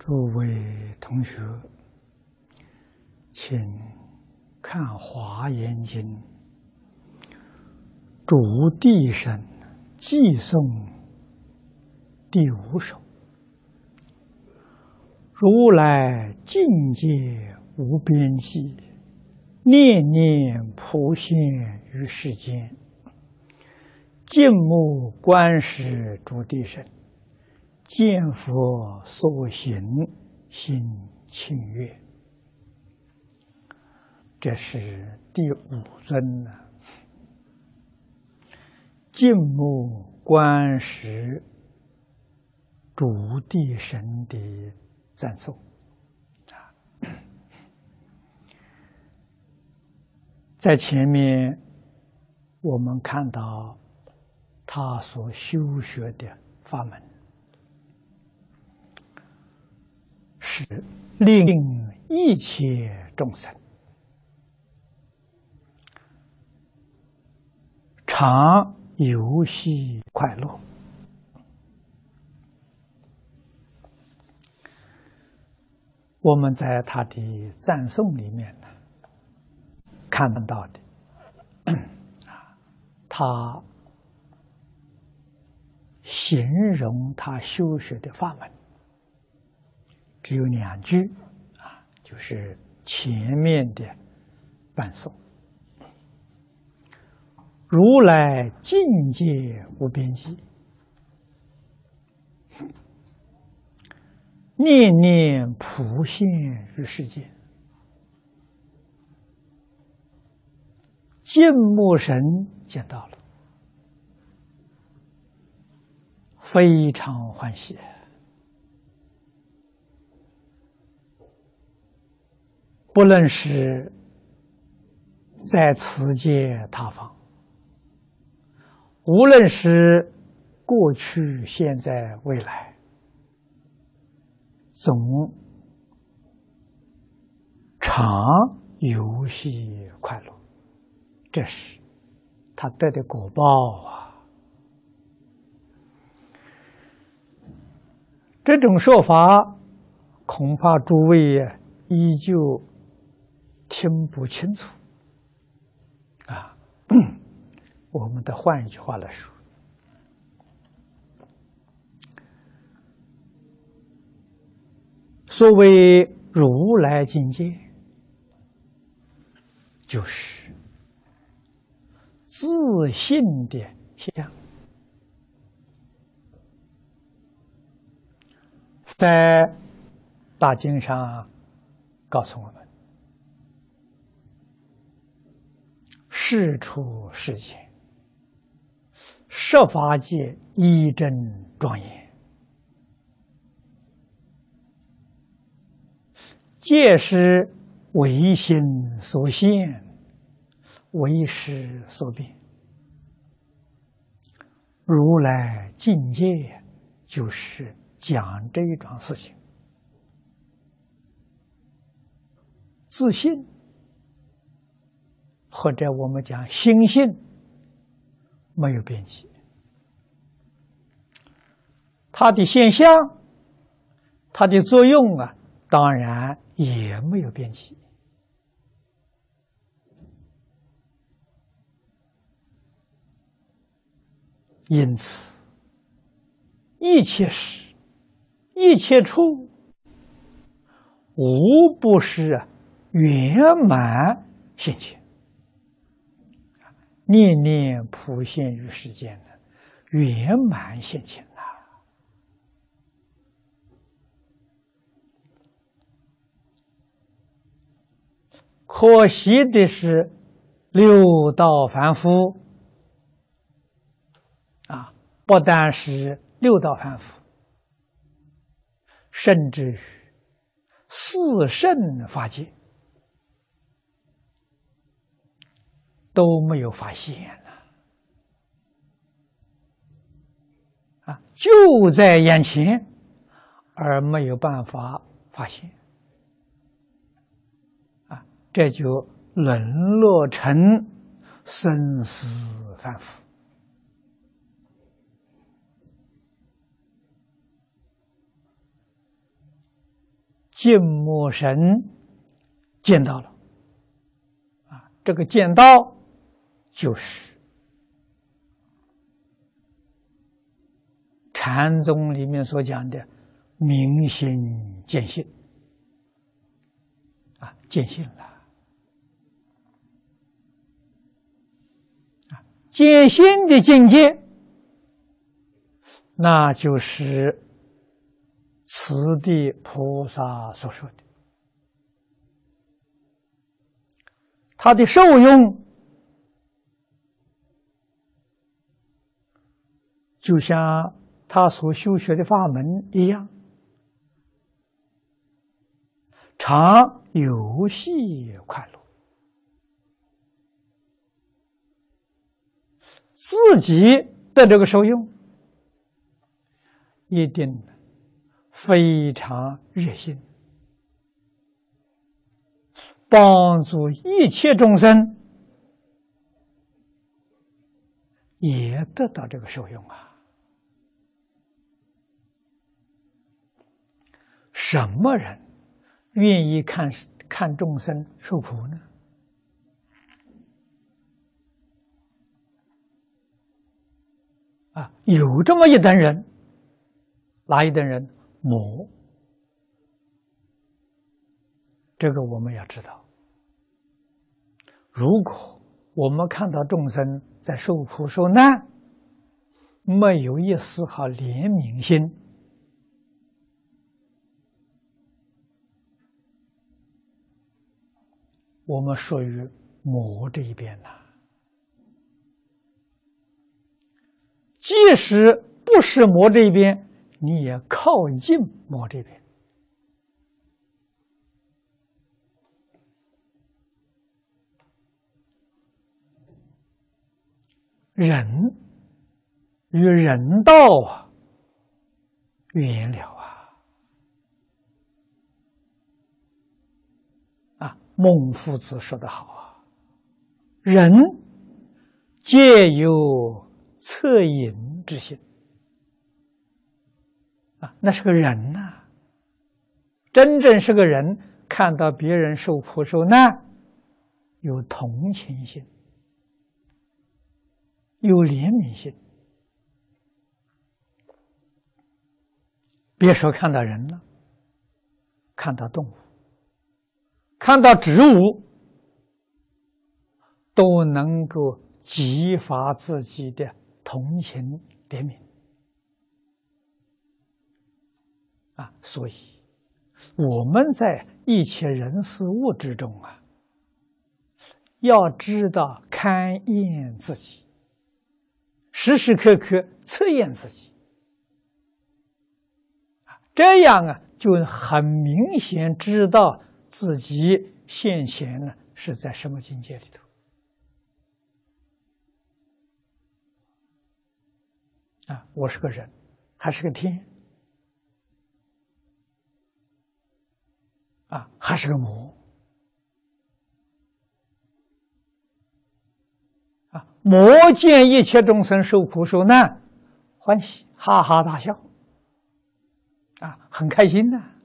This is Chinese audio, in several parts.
诸位同学，请看《华严经》主地省寄颂第5首：如来境界无边际，念念普现于世间。净目观时诸地省，见佛所行心庆悦。这是第5尊呢。净目观时诸地省的赞颂。在前面我们看到他所修学的法门是令一切众生常游戏快乐。我们在他的赞颂里面呢，看到的，他形容他修学的法门，只有2句，就是前面的伴颂：如来境界无边际，念念普现于世间。净目神见到了，非常欢喜。不论是在此界他方，无论是过去、现在、未来，总常游戏快乐。这是他得的果报啊！这种说法，恐怕诸位依旧听不清楚啊。我们得换一句话来说，所谓如来境界，就是自信的相。在大经上告诉我们，世出世间，十法界一真庄严，皆是唯心所现，为识所变。如来境界就是讲这一桩事情。自信，或者我们讲心性，没有边际。它的现象，它的作用当然也没有边际。因此，一切时、一切处，无不是圆满现前，念念普现于世间的圆满现前呐。可惜的是，六道凡夫不但是六道凡夫，甚至于四圣法界都没有发现就在眼前，而没有办法发现这就沦落成生死凡夫。 净木神见到了，这个见到就是禅宗里面所讲的明心见性，见性了，见性的境界，那就是此地菩萨所说的，他的受用就像他所修学的法门一样，常游戏快乐，自己的这个受用一定非常热心，帮助一切众生也得到这个受用啊！什么人愿意看众生受苦呢？有这么一等人，哪一等人？魔。这个我们要知道。如果我们看到众生在受苦受难，没有一丝毫怜悯心，我们属于魔这一边呐。即使不是魔这一边，你也靠近魔这边。人与人道远了孟夫子说得好人皆有恻隐之心那是个人呐，真正是个人，看到别人受苦受难，有同情心，有怜悯心。别说看到人了，看到动物，看到植物，都能够激发自己的同情怜悯所以我们在一切人事物之中要知道勘验自己，时时刻刻测验自己这样就很明显知道自己现前是在什么境界里头我是个人还是个天还是个魔魔见一切众生受苦受难，欢喜哈哈大笑很开心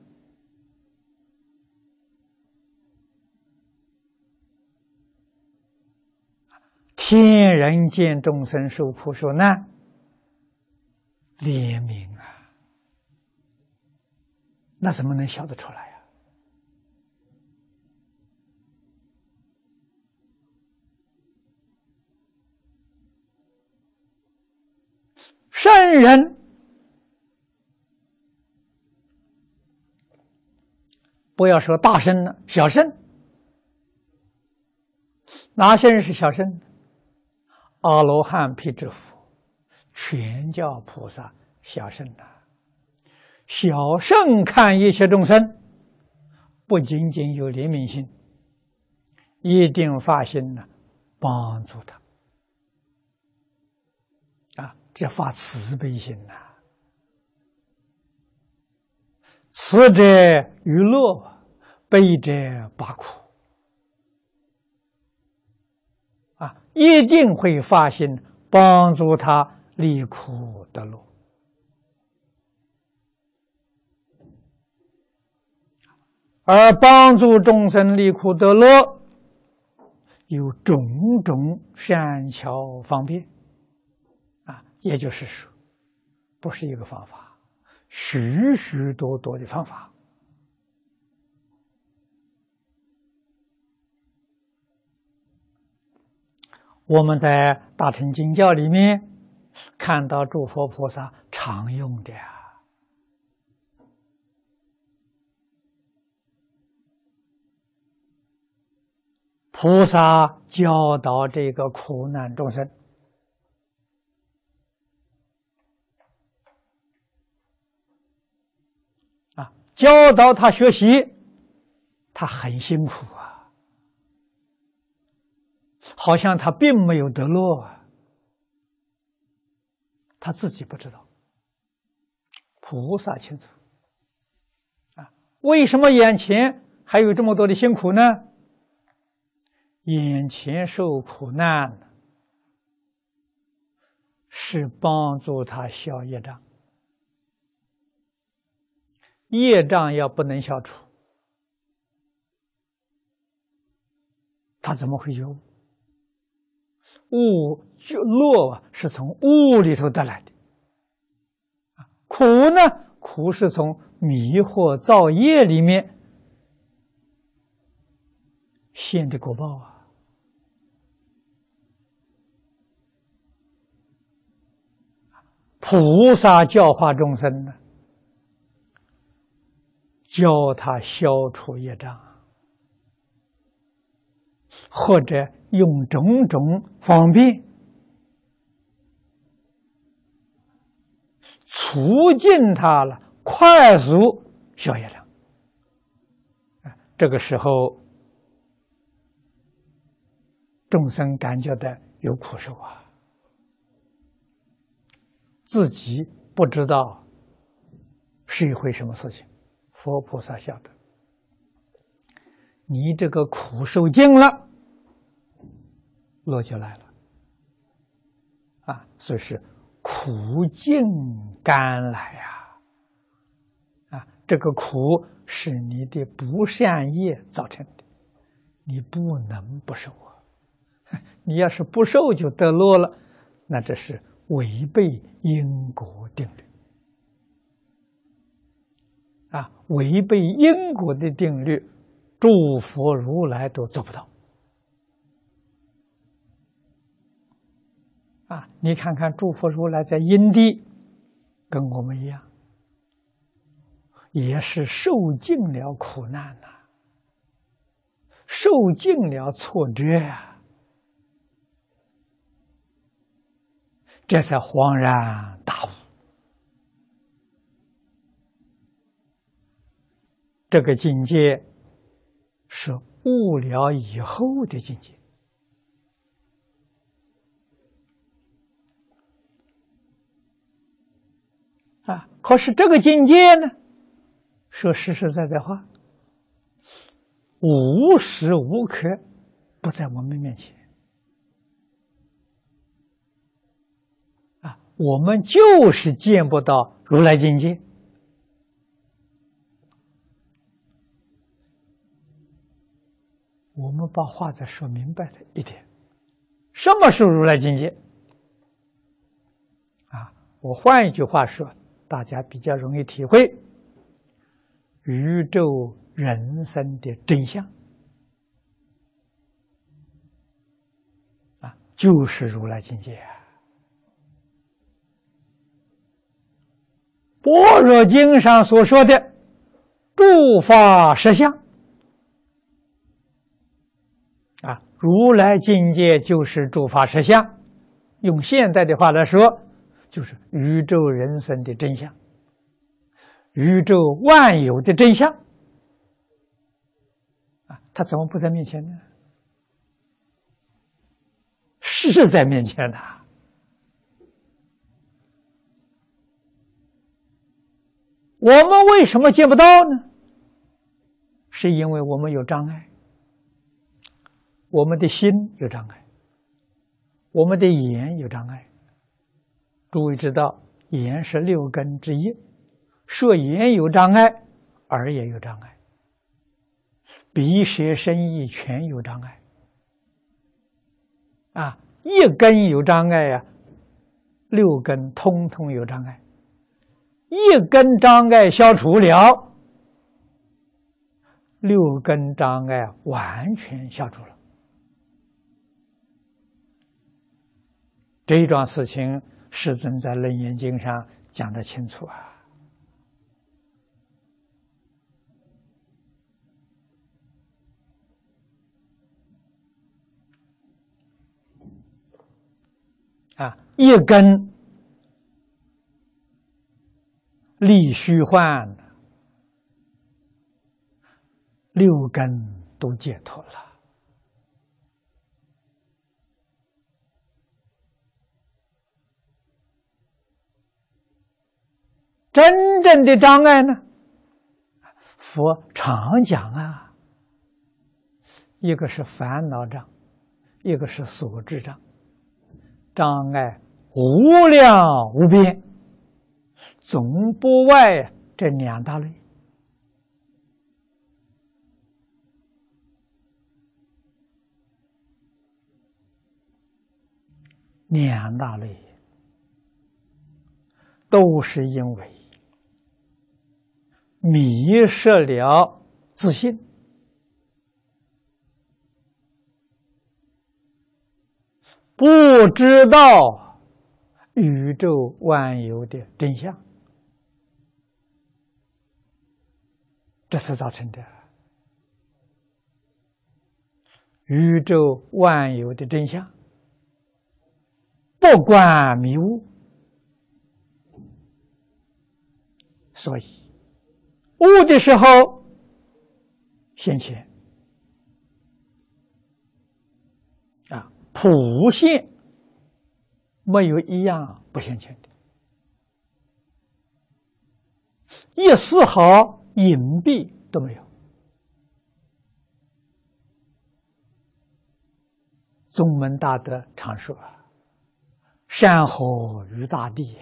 天人见众生受苦受难，怜悯那怎么能笑得出来圣人不要说大圣了，小圣，哪些人是小圣？阿罗汉、辟支佛、全教菩萨，小圣小圣看一切众生，不仅仅有怜悯心，一定发心帮助他这发慈悲心慈者娱乐，悲者拔苦一定会发心帮助他离苦得乐。 而帮助众生离苦得乐，有种种善巧方便也就是说，不是一个方法，许许多多的方法。我们在大乘经教里面看到诸佛菩萨常用的菩萨教导这个苦难众生教导他学习，他很辛苦好像他并没有得乐他自己不知道，菩萨清楚为什么眼前还有这么多的辛苦呢？眼前受苦难是帮助他消业障，业障要不能消除，他怎么会觉悟？乐是从悟里头得来的，苦呢？苦是从迷惑造业里面现的果报菩萨教化众生呢，教他消除业障，或者用种种方便促进他了快速消业障。这个时候众生感觉到有苦受自己不知道是一回什么事情，佛菩萨晓得。你这个苦受尽了，乐就来了所以是苦尽甘来这个苦是你的不善业造成的，你不能不受你要是不受就得乐了，那这是违背因果定律违背因果的定律，诸佛如来都做不到你看看诸佛如来在因地跟我们一样，也是受尽了苦难受尽了挫折这才恍然大悟。这个境界是悟了以后的境界可是这个境界呢，说实实在在话，无时无刻不在我们面前我们就是见不到如来境界。我们把话再说明白了一点，什么是如来境界我换一句话说，大家比较容易体会，宇宙人生的真相就是如来境界般若经上所说的诸法实相如来境界就是诸法实相，用现代的话来说，就是宇宙人生的真相，宇宙万有的真相他怎么不在面前呢？是在面前的我们为什么见不到呢？是因为我们有障碍，我们的心有障碍，我们的眼有障碍。诸位知道，眼是六根之一，说眼有障碍，耳也有障碍鼻舌身意全有障碍啊，一根有障碍呀，六根通通有障碍。一根障碍消除了，六根障碍完全消除了。这一桩事情，世尊在《楞严经》上讲得清楚啊。一根离虚幻，六根都解脱了。真正的障碍呢，佛常讲啊，一个是烦恼障，一个是所知障。障碍无量无边，总不外这两大类。两大类都是因为迷失了自信，不知道宇宙万有的真相，这是造成的。宇宙万有的真相，不观迷悟，所以悟的时候现前普现，没有一样不现前的，一丝毫隐蔽都没有。宗门大德常说：“山河与大地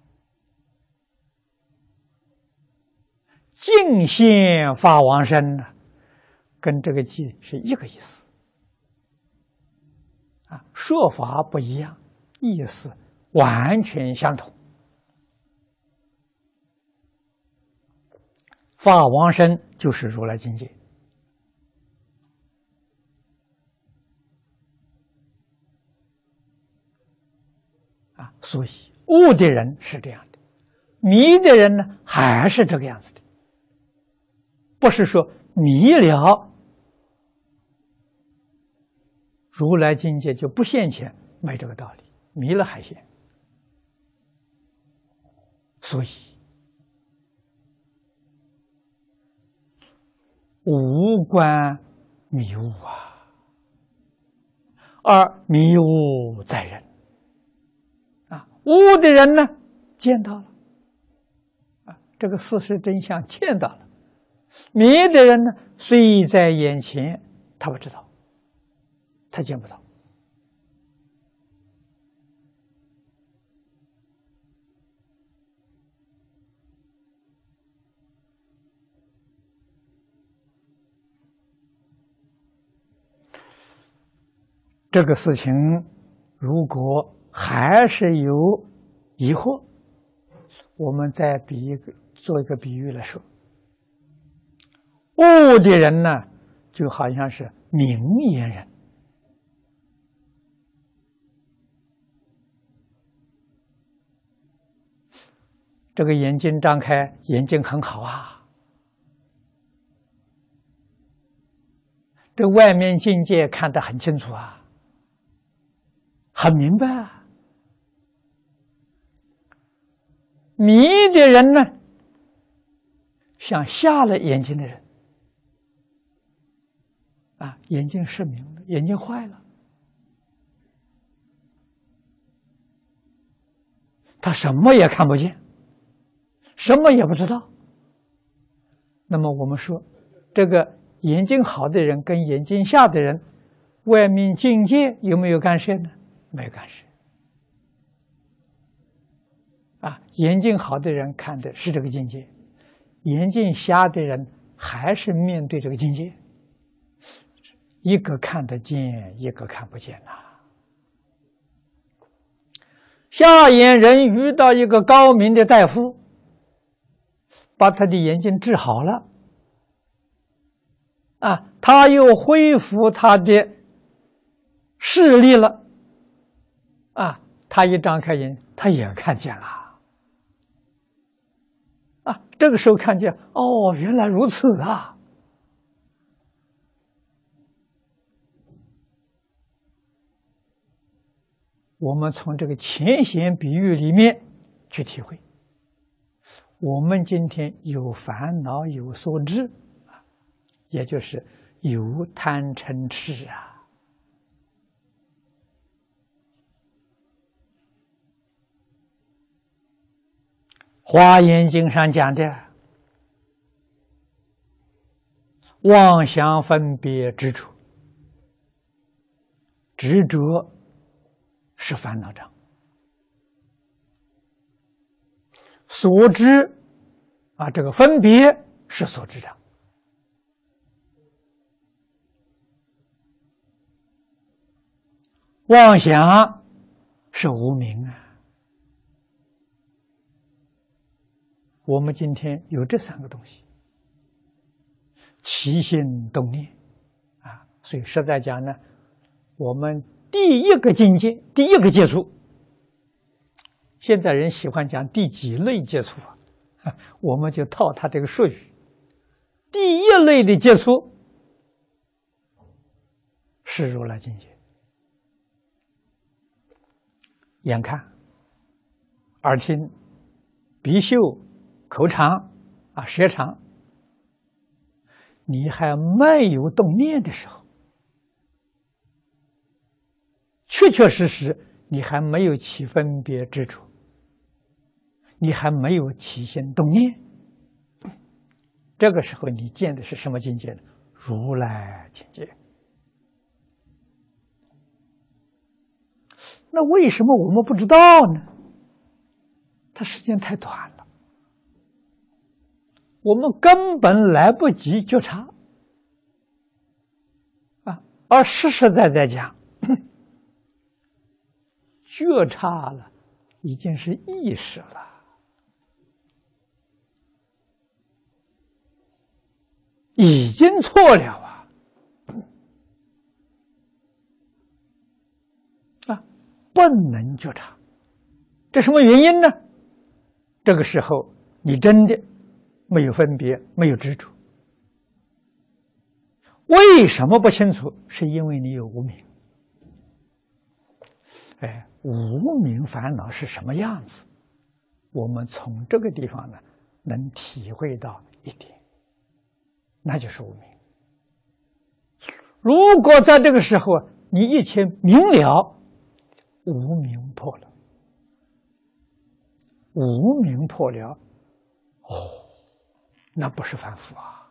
尽现法王身呢，跟这个偈是一个意思。说法不一样，意思完全相同。法王身就是如来境界。所以悟的人是这样的，迷的人呢还是这个样子的。不是说迷了如来境界就不现前，没这个道理，迷了还现。所以无关迷悟而迷悟在人悟的人呢见到了这个事实真相，见到了。迷的人呢虽在眼前，他不知道，他见不到。这个事情如果还是有疑惑，我们再做一个比喻来说，悟的人呢就好像是明眼人，这个眼睛张开，眼睛很好这外面境界看得很清楚很明白迷的人呢像瞎了眼睛的人眼睛失明了，眼睛坏了，他什么也看不见，什么也不知道。那么我们说，这个眼睛好的人跟眼睛瞎的人，外面境界有没有干涉呢？没有干涉。眼睛好的人看的是这个境界，眼睛瞎的人还是面对这个境界， 一个看得见，一个看不见呐。下眼人遇到一个高明的大夫，把他的眼睛治好了，他又恢复他的视力了，他一张开眼，他也看见了，这个时候看见，哦，原来如此啊！我们从这个浅显比喻里面去体会，我们今天有烦恼有所知，也就是有贪嗔痴啊。华严经上讲的妄想分别执着，执着是烦恼障，所知这个分别是所知障。妄想是无明啊。我们今天有这三个东西，起心动念所以实在讲呢，我们第一个境界，第一个接触，现在人喜欢讲第几类接触我们就套他这个术语，第一类的接触是如来境界，眼看、耳听、鼻嗅、口尝舌尝，你还没有动念的时候，确确实实你还没有起分别执着，你还没有起心动念，这个时候你见的是什么境界呢？如来境界。那为什么我们不知道呢？它时间太短了，我们根本来不及觉察而实实在在讲，觉察了已经是意识了，已经错了不能觉察，这什么原因呢？这个时候你真的没有分别，没有执着。为什么不清楚？是因为你有无明。无明烦恼是什么样子？我们从这个地方呢，能体会到一点，那就是无明。如果在这个时候你一切明了，无明破了，无明破了，那不是凡夫啊！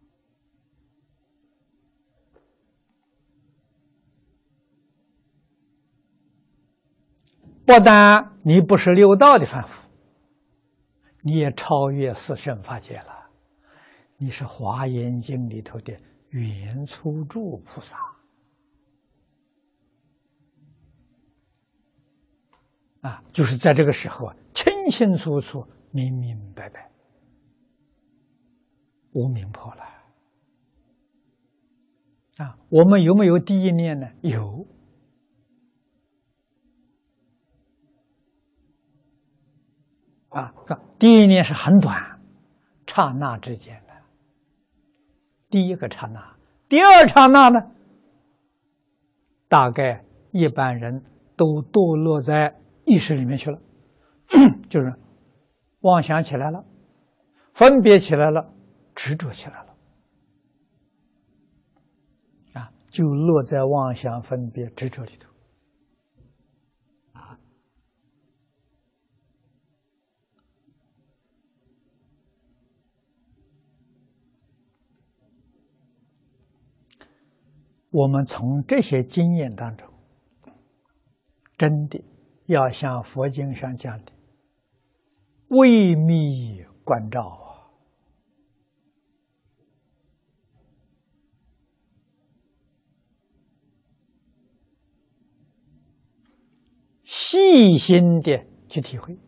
不但你不是六道的凡夫，你也超越四圣法界了，你是《华严经》里头的圆粗住菩萨。就是在这个时候清清楚楚、明明白白，无明破了。我们有没有第一念呢？有。第一念是很短，刹那之间的第一个刹那。第二刹那呢，大概一般人都堕落在意识里面去了，就是妄想起来了，分别起来了，执着起来了，就落在妄想分别执着里头。我们从这些经验当中，真的要像佛经上讲的微密观照啊！ 细心的去体会。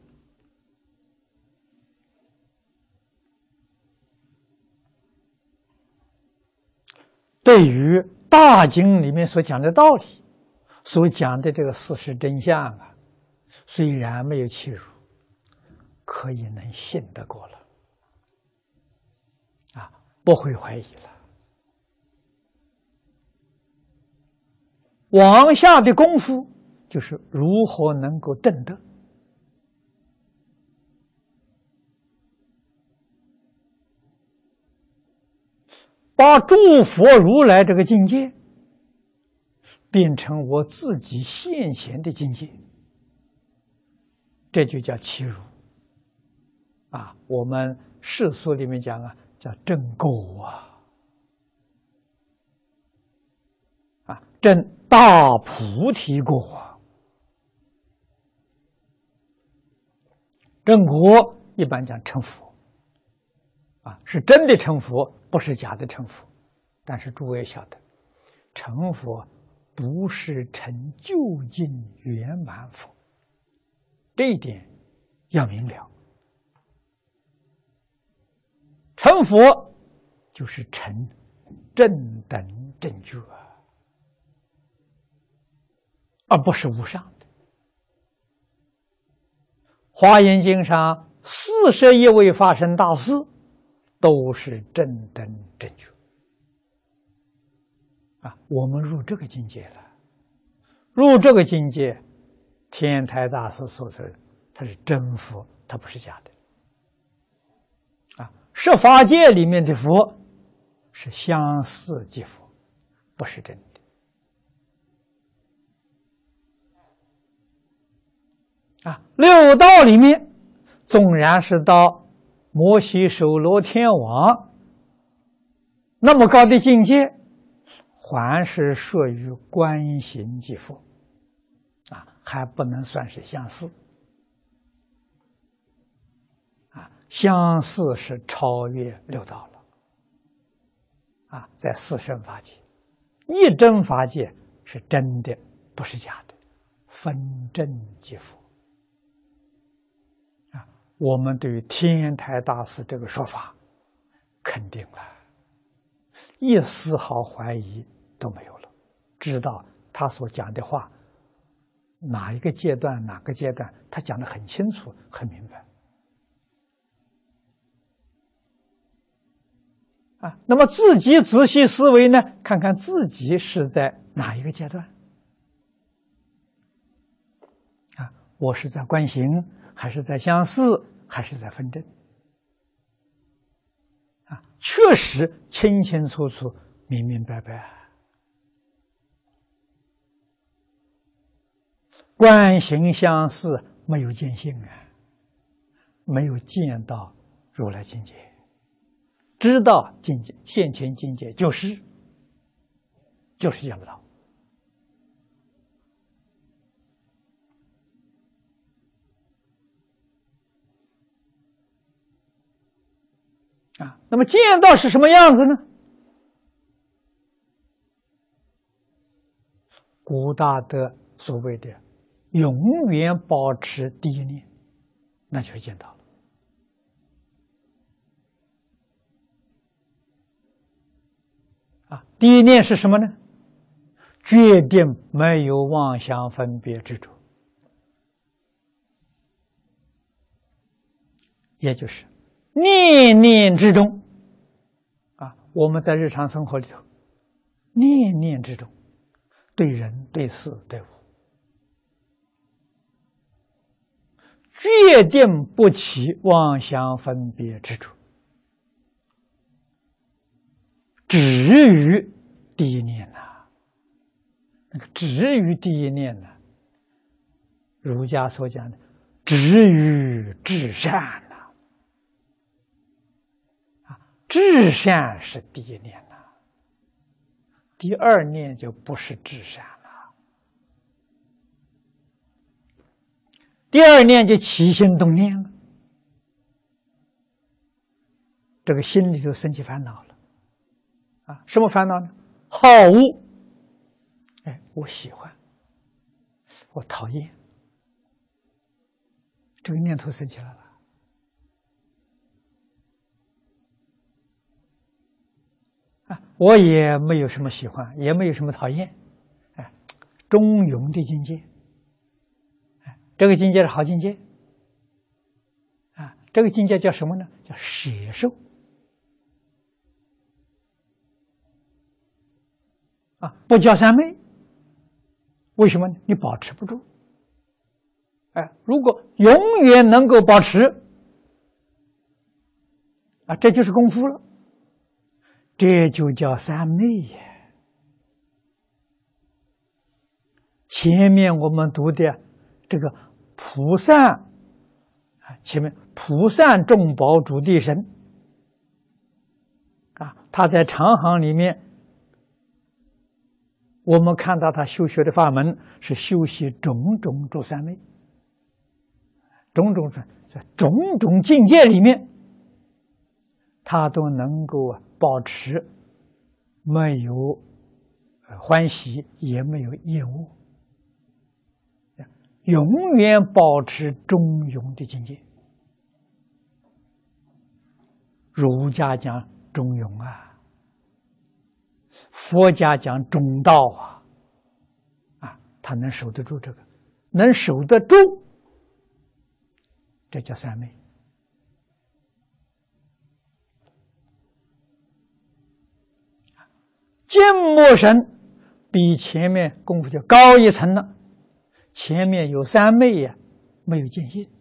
对于大经里面所讲的道理，所讲的这个事实真相啊，虽然没有契入，可以能信得过了，啊，不会怀疑了。往下的功夫就是如何能够证得。把诸佛如来这个境界变成我自己现前的境界，这就叫契入啊。我们世俗里面讲啊，叫证果啊，证大菩提果。证果一般讲成佛啊，是真的成佛，不是假的成佛。但是诸位晓得，成佛不是成就近圆满佛，这一点要明了。成佛就是成正等正觉，而不是无上的。华严经上41位法身大士都是正等正觉啊！我们入这个境界了，入这个境界，天台大师说的，他是真佛，他不是假的啊！十法界里面的佛是相似即佛，不是真的。啊，六道里面，纵然是到摩西首罗天王那么高的境界，还是属于观行即佛，啊，还不能算是相似。啊，相似是超越六道了。啊，在四圣法界，一真法界是真的，不是假的，分真即佛。我们对于天台大师这个说法肯定了，一丝毫怀疑都没有了，知道他所讲的话哪一个阶段哪个阶段，他讲得很清楚很明白啊。那么自己仔细思维呢，看看自己是在哪一个阶段啊？我是在观行，还是在相似，还是在分真啊？确实清清楚楚明明白白，观行相似没有见性啊，没有见到如来境界，知道境界现前境界就是见不到啊。那么见到是什么样子呢？古大德所谓的永远保持第一念，那就是见到了啊。第一念是什么呢？决定没有妄想分别执着，也就是念念之中啊，我们在日常生活里头，念念之中，对人、对事、对物，决定不起妄想分别执着，止于第一念呐。那个止于第一念呢，儒家所讲的止于至善呐，啊，至善是第一念呐，第二念就不是至善了，第二念就起心动念了，这个心里头升起烦恼了，啊，什么烦恼呢？好恶，哎，我喜欢，我讨厌， 这个念头生起来了。我也没有什么喜欢，也没有什么讨厌，中庸的境界，这个境界是好境界，这个境界叫什么呢？叫摄受，不叫三昧。为什么呢？你保持不住，如果永远能够保持，这就是功夫了。这就叫三昧呀！前面我们读的这个菩萨，前面菩萨众宝主地神，他在长行里面，我们看到他修学的法门是修习种种诸三昧，种种在种种境界里面，他都能够保持没有欢喜，也没有厌恶，永远保持中庸的境界。儒家讲中庸佛家讲中道他能守得住这个，能守得住，这叫三昧。静默神比前面功夫就高一层了，前面有三昧没有见性，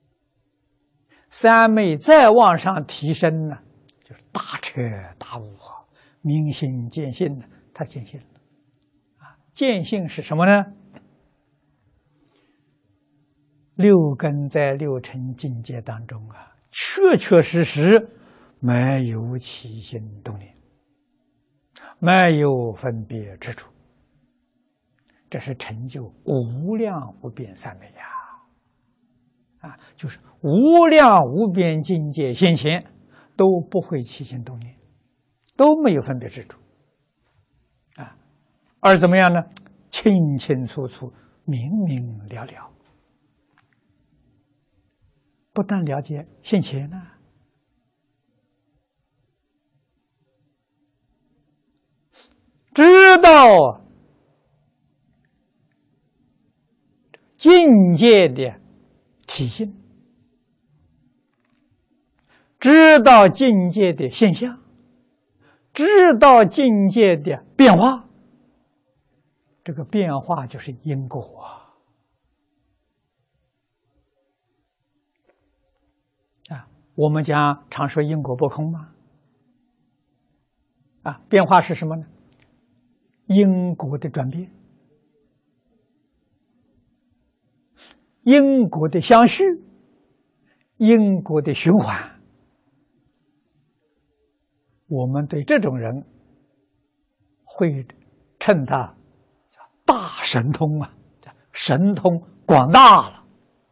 三昧再往上提升呢，就是大彻大悟明心见性的，他见性了。见性是什么呢？六根在六尘境界当中确确实实没有起心动念，没有分别之处，这是成就无量无边三昧就是无量无边境界现前都不会起心动念，都没有分别之处而怎么样呢？清清楚楚，明明了了，不但了解现前知道境界的体性，知道境界的现象，知道境界的变化。这个变化就是因果我们讲常说因果不空嘛变化是什么呢？因果的转变，因果的相续，因果的循环。我们对这种人会称他叫大神通神通广大了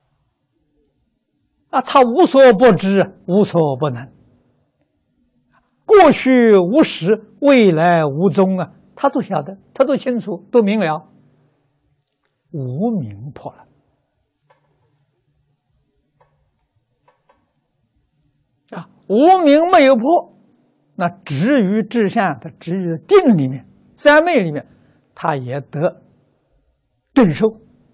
他无所不知，无所不能，过去无始，未来无踪他都晓得，他都清楚，都明了，无明破了无明没有破，那止于至善，它止于定里面，三昧里面，它也得正受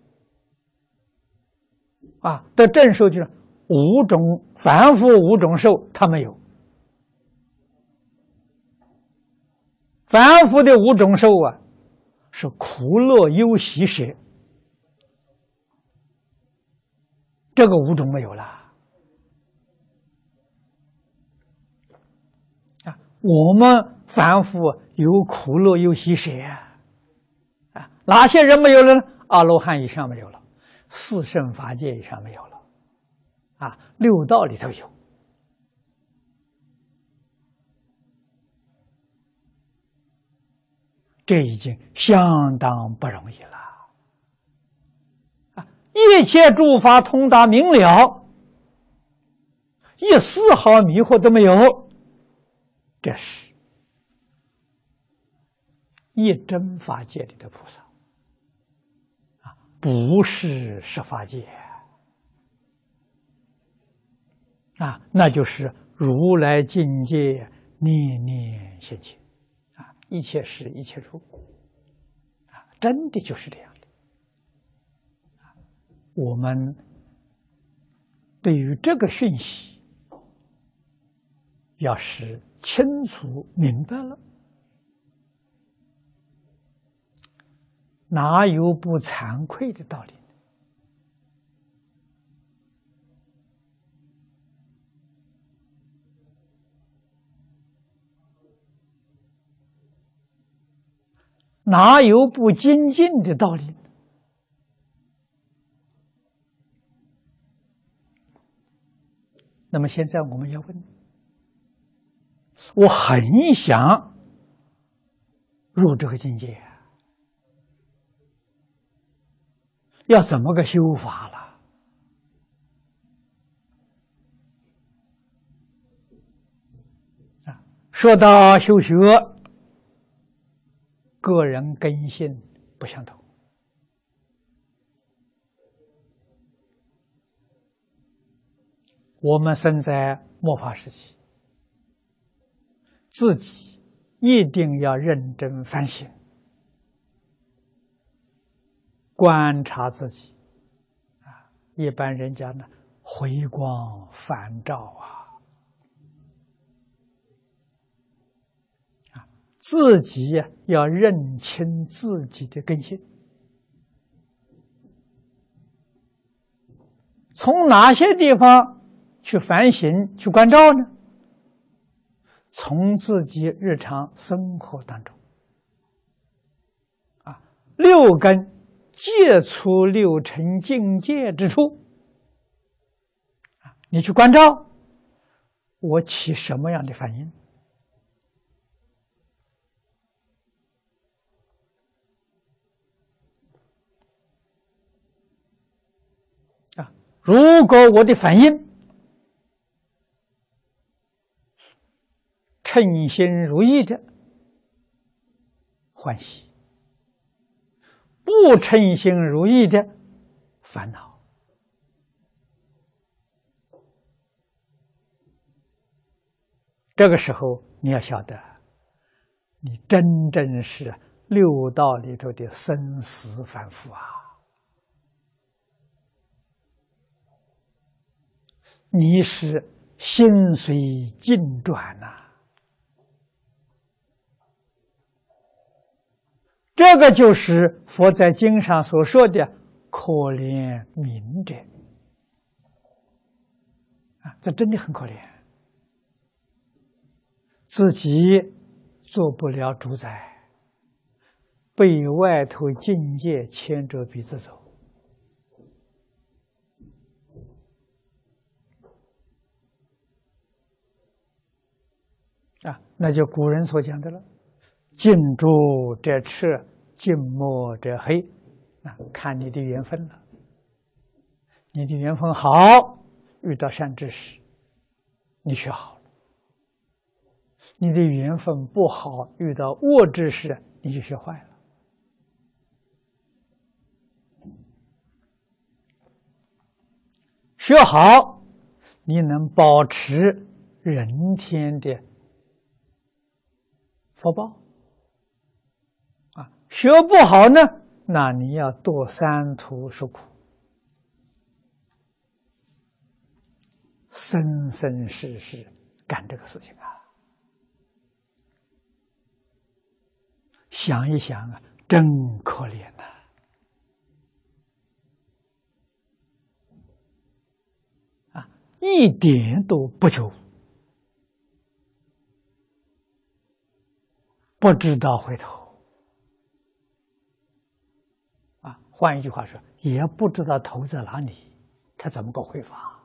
得正受就是五种凡夫五种受，它没有。凡夫的五种受是苦乐忧喜舍，这个五种没有了我们凡夫有苦乐忧喜舍哪些人没有了呢？阿罗汉以上没有了，四圣法界以上没有了六道里头有。这已经相当不容易了一切诸法通达明了，一丝毫迷惑都没有，这是一真法界里的菩萨不是十法界那就是如来境界念念现前，一切事一切处，真的就是这样的。我们对于这个讯息，要是清楚明白了，哪有不惭愧的道理？哪有不精进的道理？那么现在我们要问：我很想入这个境界，要怎么个修法了？说到修学，个人根性不相同。我们生在末法时期，自己一定要认真反省，观察自己。一般人家呢，回光返照自己要认清自己的根性，从哪些地方去反省、去关照呢？从自己日常生活当中，六根接触六尘境界之处，你去关照，我起什么样的反应？如果我的反应称心如意的欢喜，不称心如意的烦恼，这个时候你要晓得，你真正是六道里头的生死反复你是心随境转这个就是佛在经上所说的可怜悯者这真的很可怜，自己做不了主宰，被外头境界牵着鼻子走那就古人所讲的了，近朱者赤，近墨者黑，看你的缘分了。你的缘分好，遇到善知识，你学好了；你的缘分不好，遇到恶知识，你就学坏了。学好，你能保持人天的福报学不好呢，那你要堕三途受苦，生生世世干这个事情想一想真可怜一点都不求，不知道回头换一句话说，也不知道头在哪里，他怎么个回法？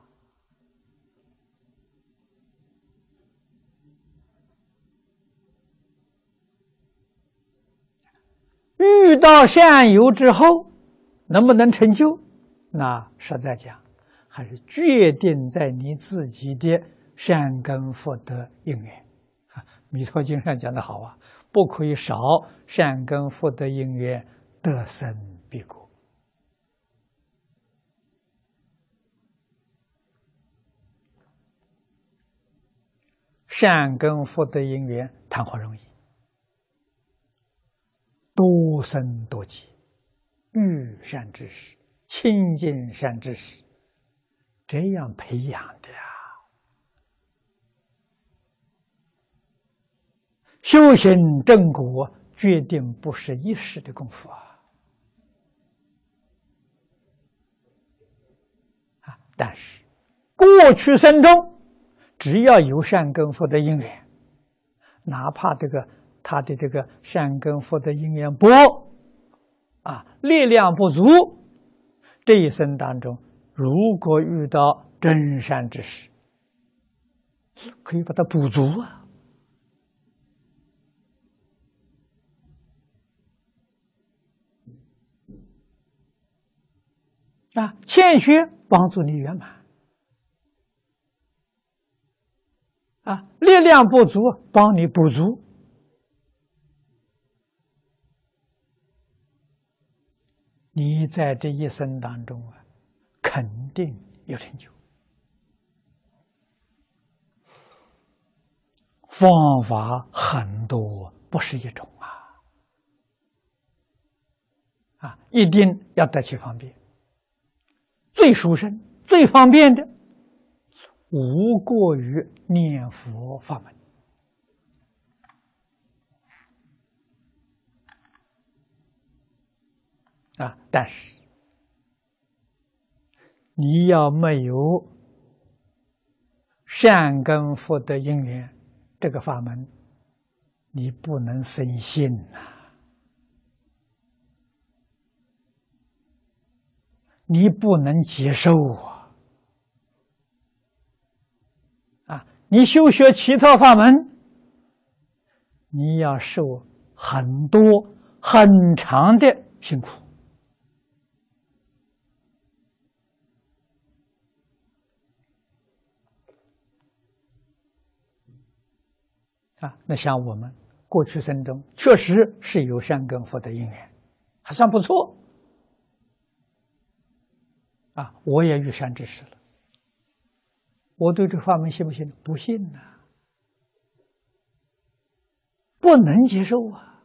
遇到善友之后，能不能成就？那实在讲，还是决定在你自己的善根福德因缘。弥陀经上讲的好不可以少善根福德因缘，得生必果。 善根福德因缘谈何容易？多生多劫，遇善知识，亲近善知识，这样培养的呀。修行正果，决定不是一时的功夫但是过去生中，只要有善根福德因缘，哪怕他的这个善根福德因缘薄力量不足，这一生当中，如果遇到真善知识，可以把它补足欠缺帮助你圆满力量不足帮你补足，你在这一生当中肯定有成就。方法很多，不是一种一定要得其方便。最殊胜、最方便的，无过于念佛法门但是你要没有善根福德因缘，这个法门你不能生信你不能接受你修学其他法门，你要受很多很长的辛苦那像我们过去生中确实是有善根福德因缘，还算不错我也遇善知识了，我对这个法门信不信？不信不能接受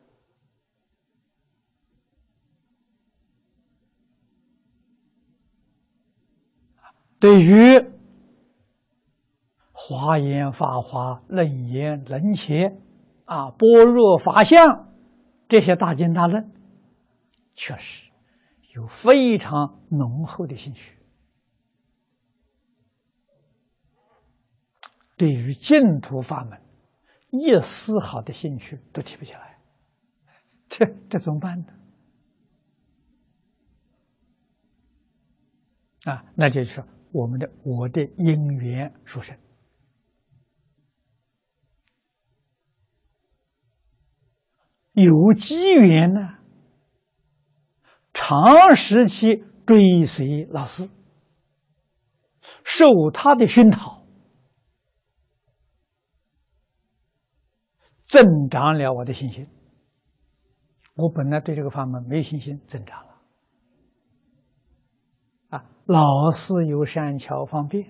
对于华严、法华、楞严、楞伽般若、法相这些大经大论，确实有非常浓厚的兴趣。对于净土法门，一丝毫的兴趣都提不起来，这怎么办呢？那就是我的因缘殊胜。有机缘呢，长时期追随老师，受他的熏陶，增长了我的信心。我本来对这个法门没信心，增长了。老师有善巧方便，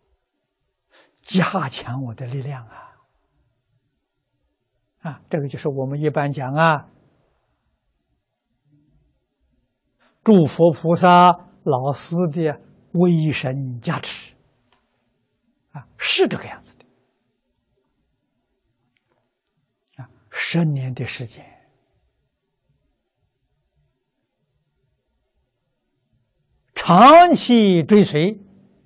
加强我的力量这个就是我们一般讲诸佛菩萨老师的威神加持是这个样子的10年的时间，长期追随，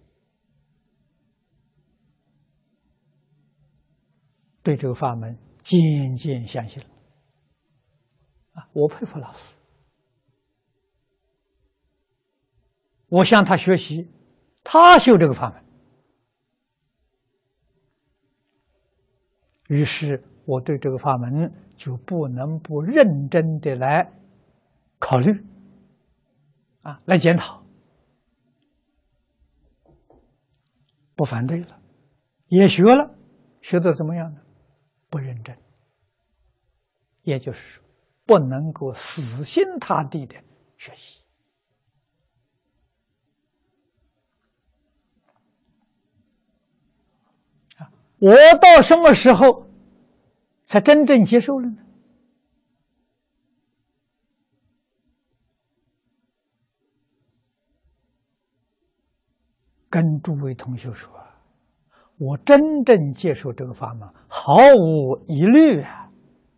对这个法门渐渐相信了我佩服老师，我向他学习，他修这个法门，于是我对这个法门就不能不认真的来考虑来检讨，不反对了，也学了，学的怎么样呢？不认真，也就是说不能够死心塌地的学习我到什么时候才真正接受了呢？跟诸位同学说，我真正接受这个法门，毫无疑虑啊，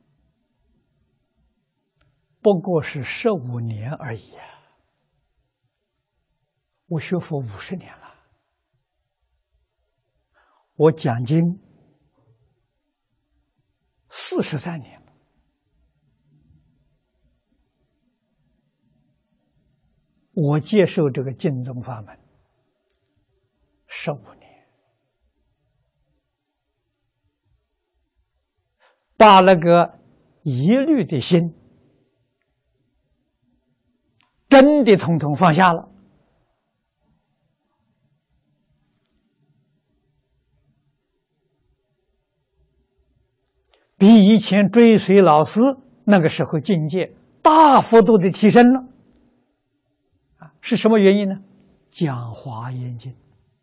不过是15年而已啊。我学佛50年了，我讲经43年了，我接受这个净宗法门15年，把那个疑虑的心真的统统放下了。比以前追随老师那个时候境界大幅度的提升了。是什么原因呢？讲华严经。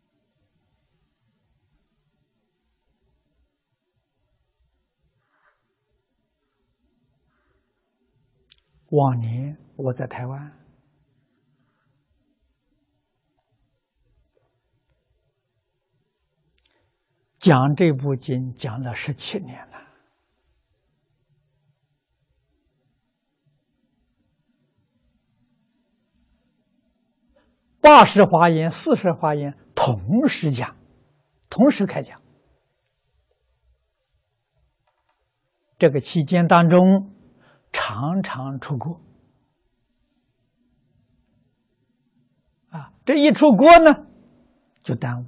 往年我在台湾，讲这部经讲了17年了。80华严、40华严同时讲，同时开讲。这个期间当中，常常出国。这一出国呢，就耽误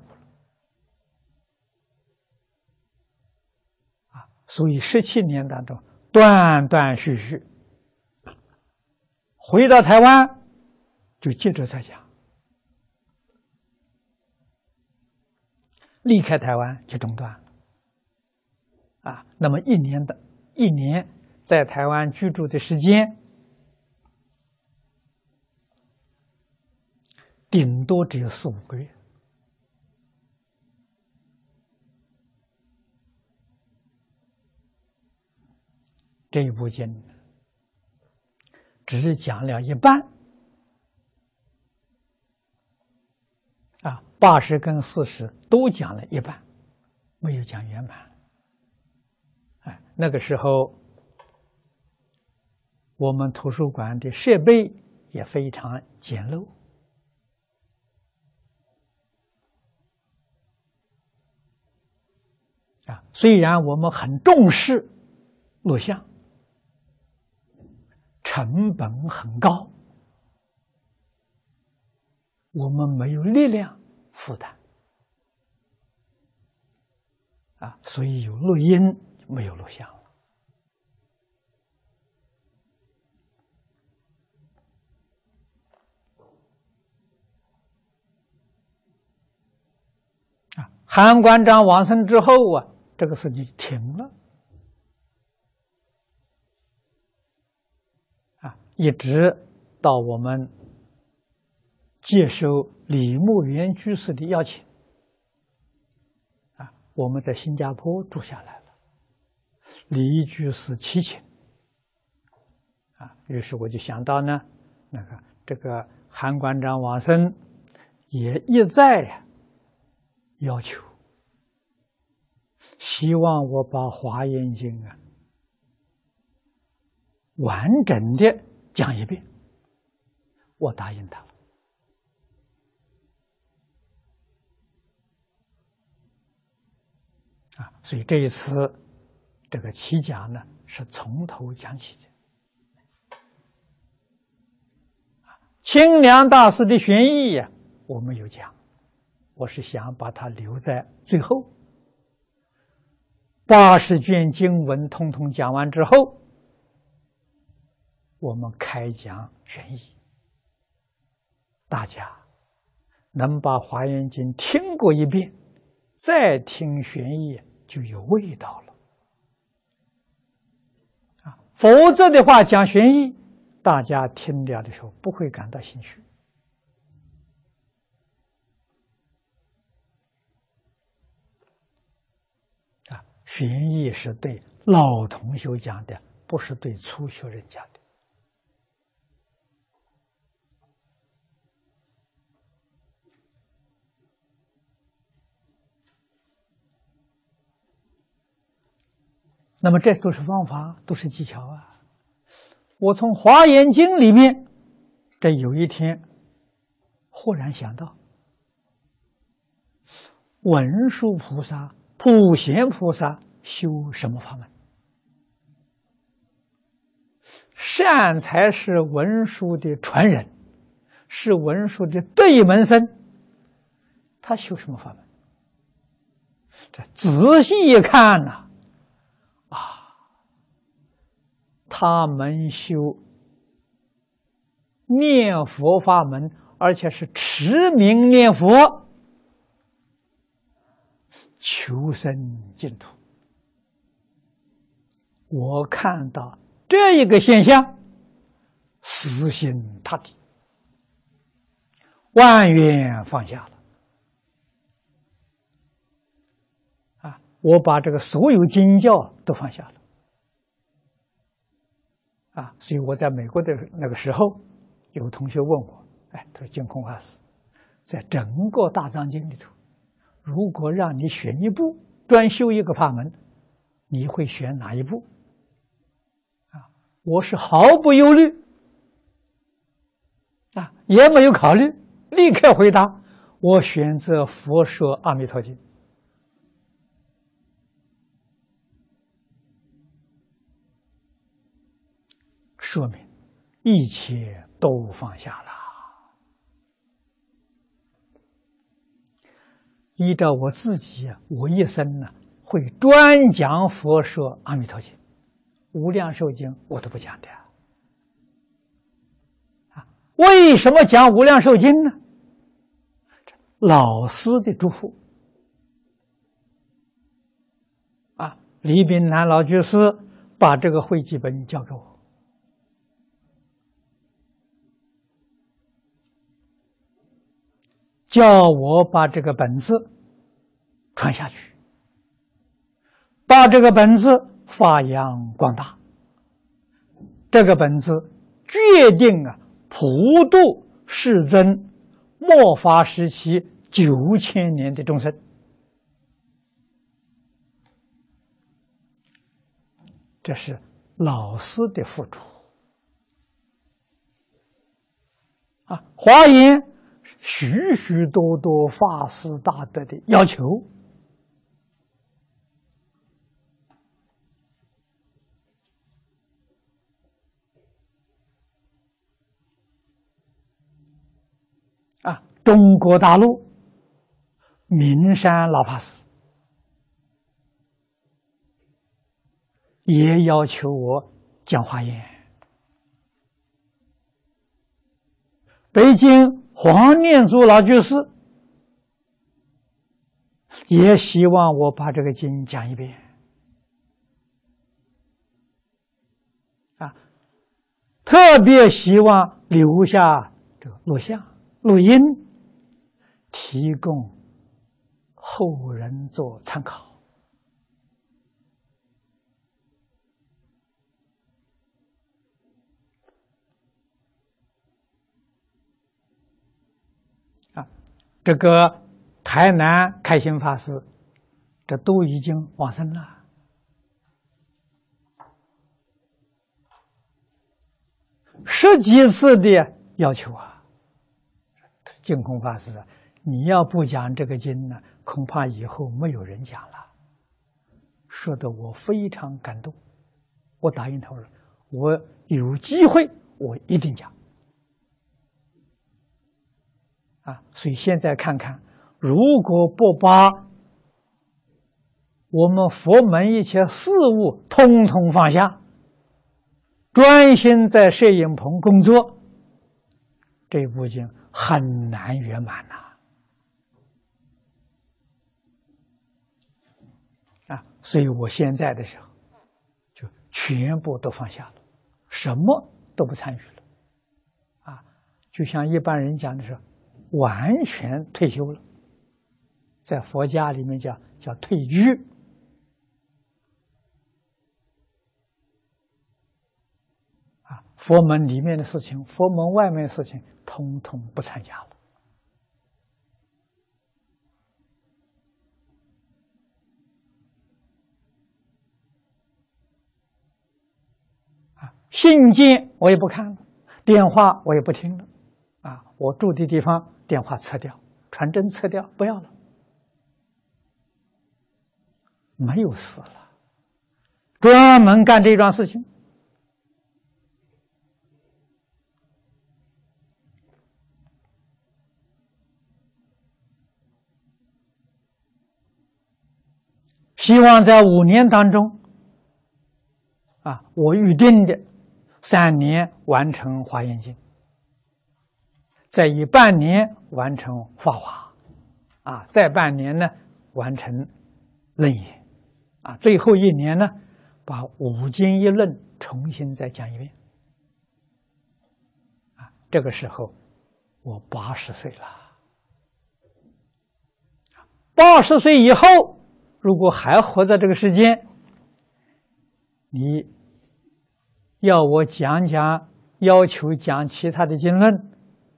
了。所以17年当中，断断续续，回到台湾就接着再讲。离开台湾就中断了，那么一年在台湾居住的时间，顶多只有4、5个月。这一部经只讲了一半。80跟40都讲了一半，没有讲圆满。那个时候我们图书馆的设备也非常简陋，虽然我们很重视录像，成本很高，我们没有力量负担所以有录音没有录像了。韩馆长往生之后这个事情就停了一直到我们接受李牧原居士的邀请我们在新加坡住下来了，李居士祈请于是我就想到呢，这个韩馆长往生也一再要求，希望我把《华严经》完整的讲一遍，我答应他了。所以这一次这个起讲呢，是从头讲起的。清凉大师的玄义我没有讲，我是想把它留在最后。80卷经文通通讲完之后，我们开讲玄义。大家能把《华严经》听过一遍，再听玄义就有味道了否则的话，讲玄义，大家听了的时候不会感到兴趣。 玄义是对老同学讲的，不是对初学人讲的。那么这都是方法，都是技巧啊！我从《华严经》里面，这有一天忽然想到，文殊菩萨、普贤菩萨修什么法门？善财是文殊的传人，是文殊的得意门生，他修什么法门？这仔细一看呐，他们修念佛法门，而且是持名念佛，求生净土。我看到这一个现象，死心塌地，万缘放下了。我把这个所有经教都放下了。所以我在美国的那个时候，有同学问我，他说净空法师，在整个大藏经里头，如果让你选一部，专修一个法门，你会选哪一部？我是毫不忧虑，也没有考虑，立刻回答，我选择《佛说阿弥陀经》。说明一切都放下了。依照我自己，我一生呢会专讲佛说阿弥陀经，无量寿经我都不讲的。为什么讲无量寿经呢？老师的嘱咐李炳南老居士把这个汇集本交给我。叫我把这个本子传下去，把这个本子发扬光大。这个本子决定普度世尊末法时期9000年的众生。这是老师的付出华严许许多多法师大德的要求。中国大陆名山老法师也要求我讲华严，北京黄念祖老居士也希望我把这个经讲一遍特别希望留下这个录像录音，提供后人做参考这个台南开心法师这都已经往生了，十几次的要求净空法师你要不讲这个经呢，恐怕以后没有人讲了。说的我非常感动，我答应他说，我有机会我一定讲所以现在看看，如果不把我们佛门一切事物通通放下，专心在摄影棚工作，这部经很难圆满所以我现在的时候就全部都放下了，什么都不参与了就像一般人讲的是完全退休了，在佛家里面叫退居佛门里面的事情，佛门外面的事情，通通不参加了。信件我也不看了，电话我也不听了，我住的地方电话撤掉，传真撤掉，不要了，没有事了，专门干这桩事情。希望在5年当中，我预定的3年完成《华严经》，再以半年完成《法华》，再半年呢完成《楞严》，最后1年呢把5经1论重新再讲一遍。这个时候我80岁了。80岁以后，如果还活在这个世间，你要我要求讲其他的经论，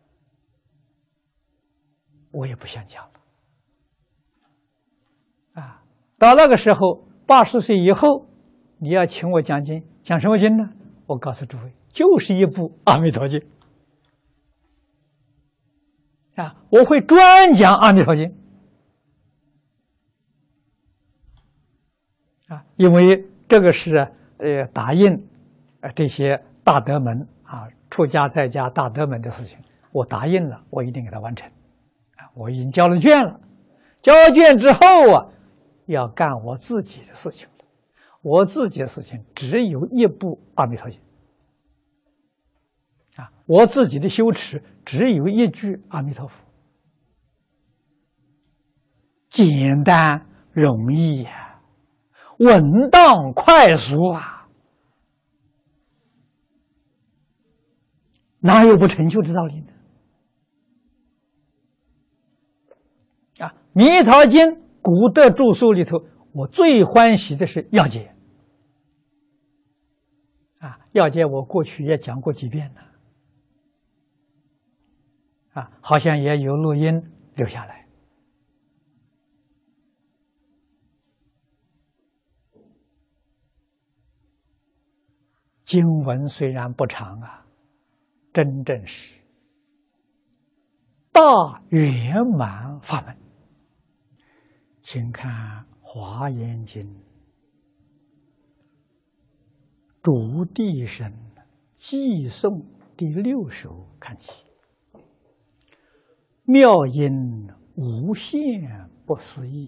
我也不想讲了。到那个时候，80岁以后，你要请我讲经，讲什么经呢？我告诉诸位，就是一部《阿弥陀经》我会专讲《阿弥陀经》因为这个是答应这些大德门出家在家大德门的事情，我答应了，我一定给他完成。我已经交了卷了，交了卷之后要干我自己的事情了。我自己的事情只有一部《阿弥陀经》我自己的修持只有一句阿弥陀佛，简单容易稳当快速哪有不成就的道理呢？《弥陀经》古德著述里头，我最欢喜的是要解要解我过去也讲过几遍了好像也有录音留下来。经文虽然不长真正是大圆满法门。请看《华严经》主地神偈颂第6首看起，妙音无限不思议，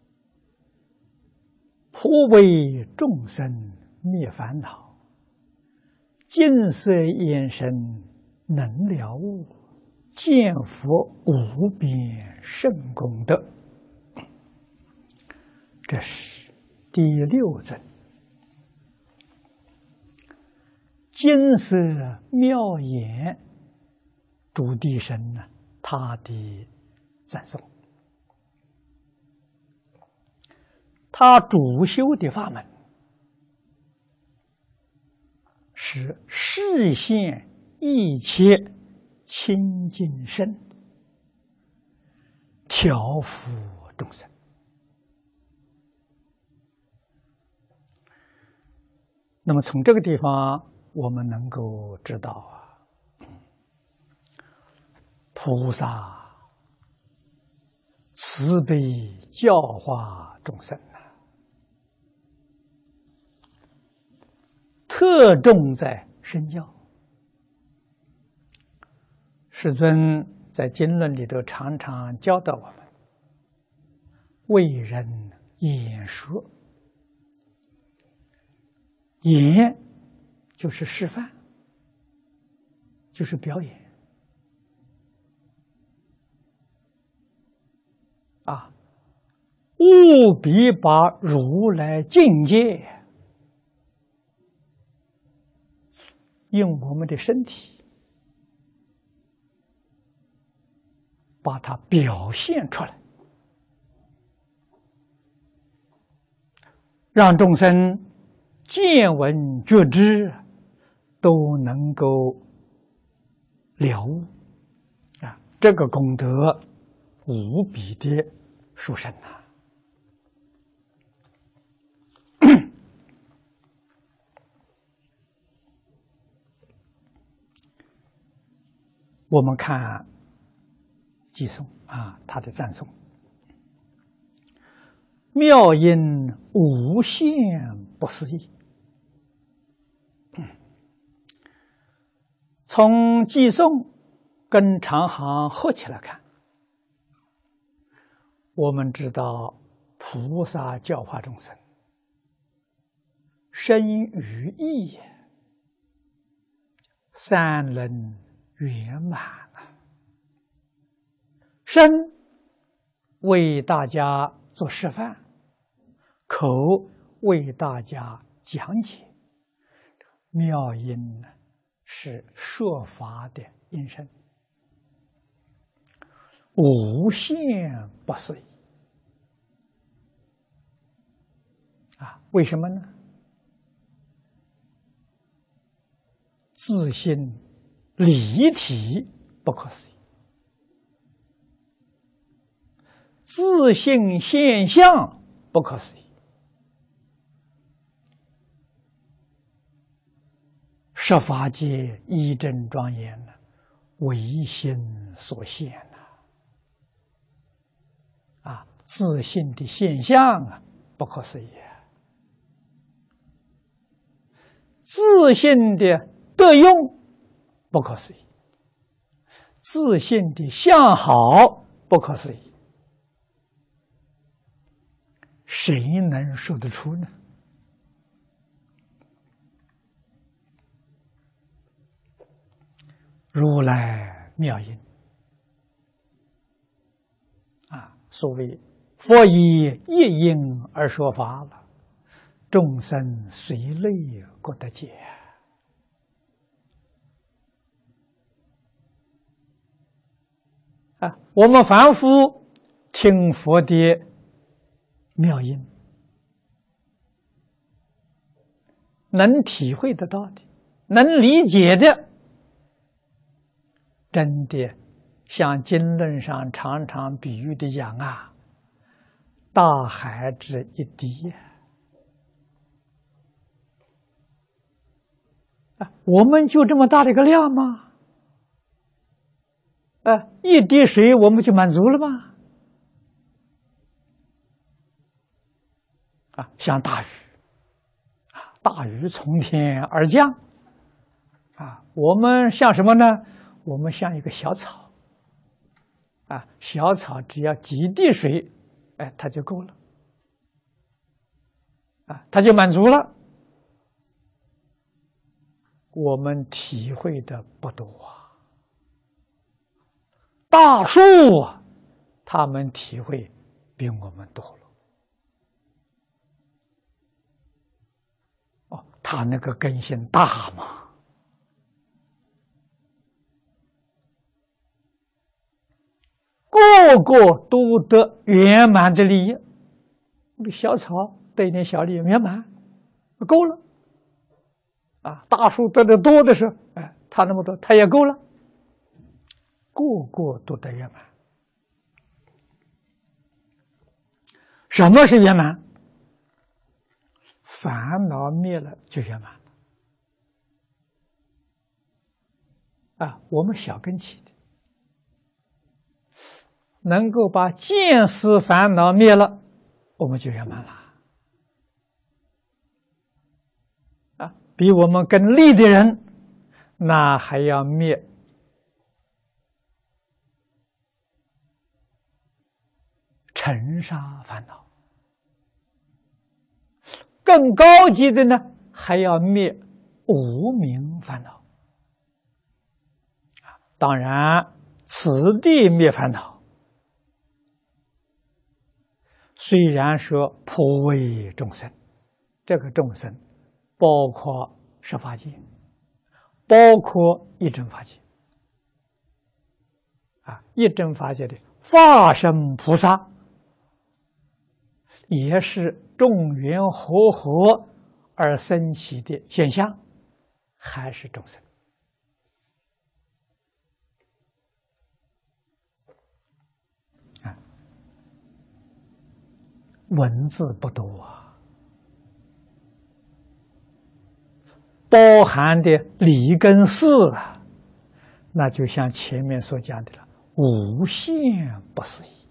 普为众生灭烦恼，净色眼神能了悟，见佛无边甚功德。这是第6尊净色妙眼主地神他的赞颂。他主修的法门是示现一切清净身，调伏众生。那么从这个地方我们能够知道菩萨慈悲教化众生特重在身教。世尊在经论里头常常教导我们，为人演说。演就是示范，就是表演务必把如来境界用我们的身体把它表现出来，让众生见闻觉知， 都能够了悟啊，这个功德无比的殊胜呐！我们看偈颂啊，他的赞颂，妙音无限不思议。从偈颂跟长行合起来看，我们知道菩萨教化众生，生于意，三轮圆满了。身为大家做示范，口为大家讲解，妙音呢是说法的音声，无限不思议啊！为什么呢？自性离体不可思议，自性现象不可思议，十法界一真庄严呢，唯心所现啊！自性的现象啊，不可思议；自性的得用不可思议，自性的相好不可思议，谁能说得出呢？如来妙音啊，所谓佛以一音而说法了，众生随类各得解啊。我们凡夫听佛的妙音，能体会得到的，能理解的，真的像经论上常常比喻的讲啊，大海之一滴啊，我们就这么大的一个量吗？一滴水我们就满足了吗？啊，像大雨啊，大雨从天而降啊，我们像什么呢？我们像一个小草啊，小草只要几滴水，它就够了啊，它就满足了。我们体会的不多啊，大树他们体会比我们多了。哦，他那个根性大嘛。个个都得圆满的利益，小草得一点小利益圆满，够了。啊，大树得的多的时候，他那么多，他也够了。个个都得圆满。什么是圆满？烦恼灭了就圆满了。啊，我们小根起的。能够把见思烦恼灭了，我们就圆满了。啊，比我们更利的人，那还要灭尘沙烦恼；更高级的呢，还要灭无明烦恼。当然，此地灭烦恼。虽然说普为众生，这个众生包括十法界，包括一真法界啊，一真法界的化身菩萨，也是众缘和合而生起的现象， 还是众生。文字不多啊，包含的理跟事啊，那就像前面所讲的了，无限不思议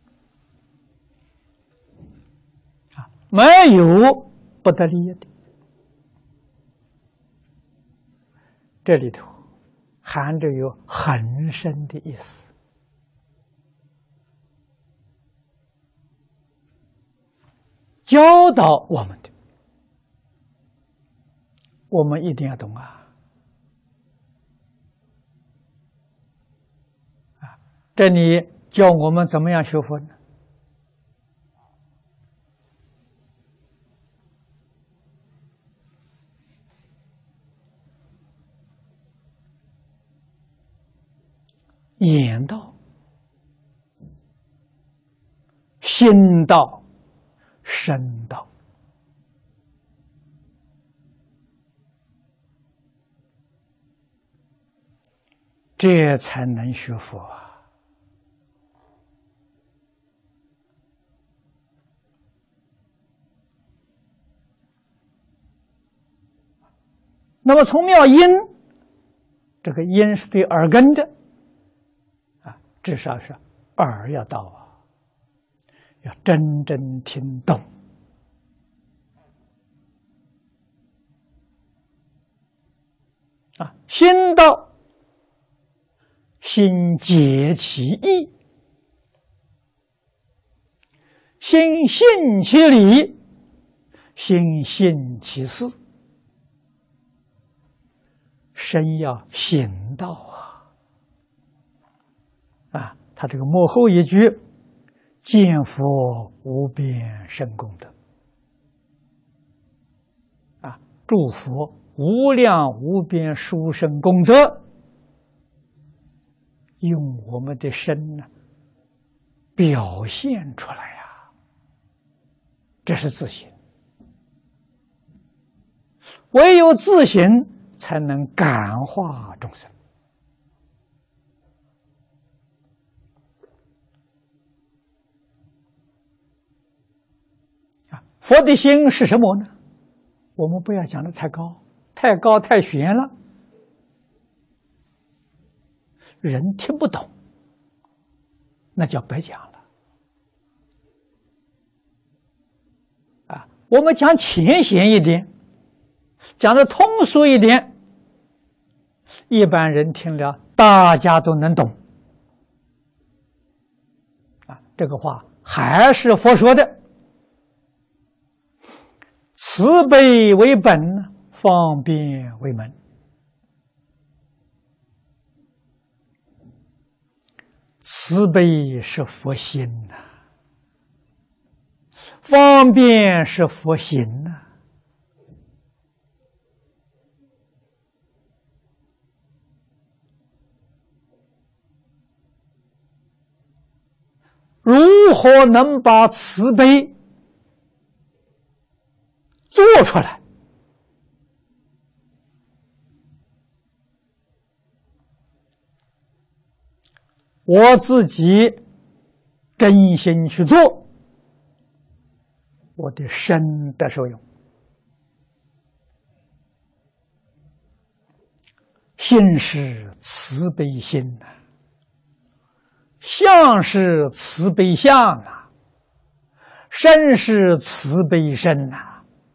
啊，没有不得力的。这里头含着有很深的意思。教导我们的，我们一定要懂啊！这里教我们怎么样学佛呢？眼道、心道、身道，这才能学佛啊！那么从妙音，这个音是对耳根的啊，至少是耳要到啊。要真正听懂啊，心道，心解其意，心信其理，心信其事，身要行道啊！他这个幕后一句。见佛无边身功德啊！祝福无量无边殊胜功德，用我们的身呢表现出来呀！这是自省，唯有自省才能感化众生。佛的心是什么呢？我们不要讲得太高，太高太玄了，人听不懂，那叫白讲了。啊，我们讲浅显一点，讲得通俗一点，一般人听了大家都能懂。啊，这个话还是佛说的。慈悲为本，方便为门。慈悲是佛心呐，方便是佛行呐。如何能把慈悲做出来？我自己真心去做，我的身得受用。心是慈悲心呐，相是慈悲相啊，身是慈悲身呐。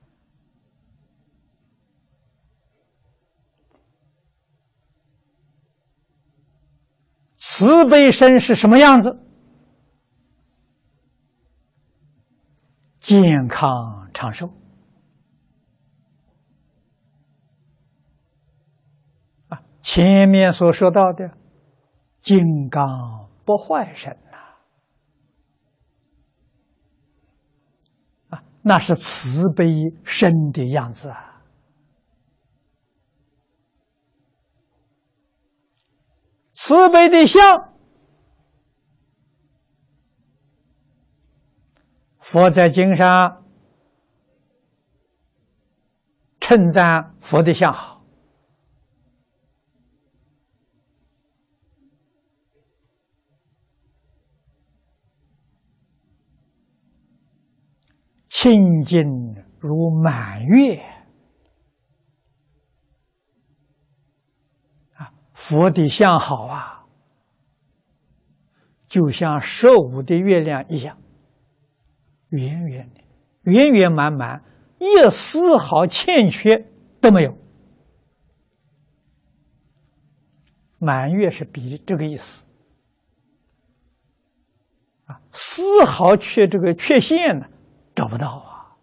慈悲身是什么样子？健康长寿啊！前面所说到的金刚不坏身呐，啊，那是慈悲身的样子啊。慈悲的相，佛在经上称赞佛的相好， 清净如满月啊！佛的相好啊，就像15的月亮一样，圆圆的，圆圆满满，一丝毫欠缺都没有。满月是比这个意思啊，丝毫这个缺陷呢找不到啊。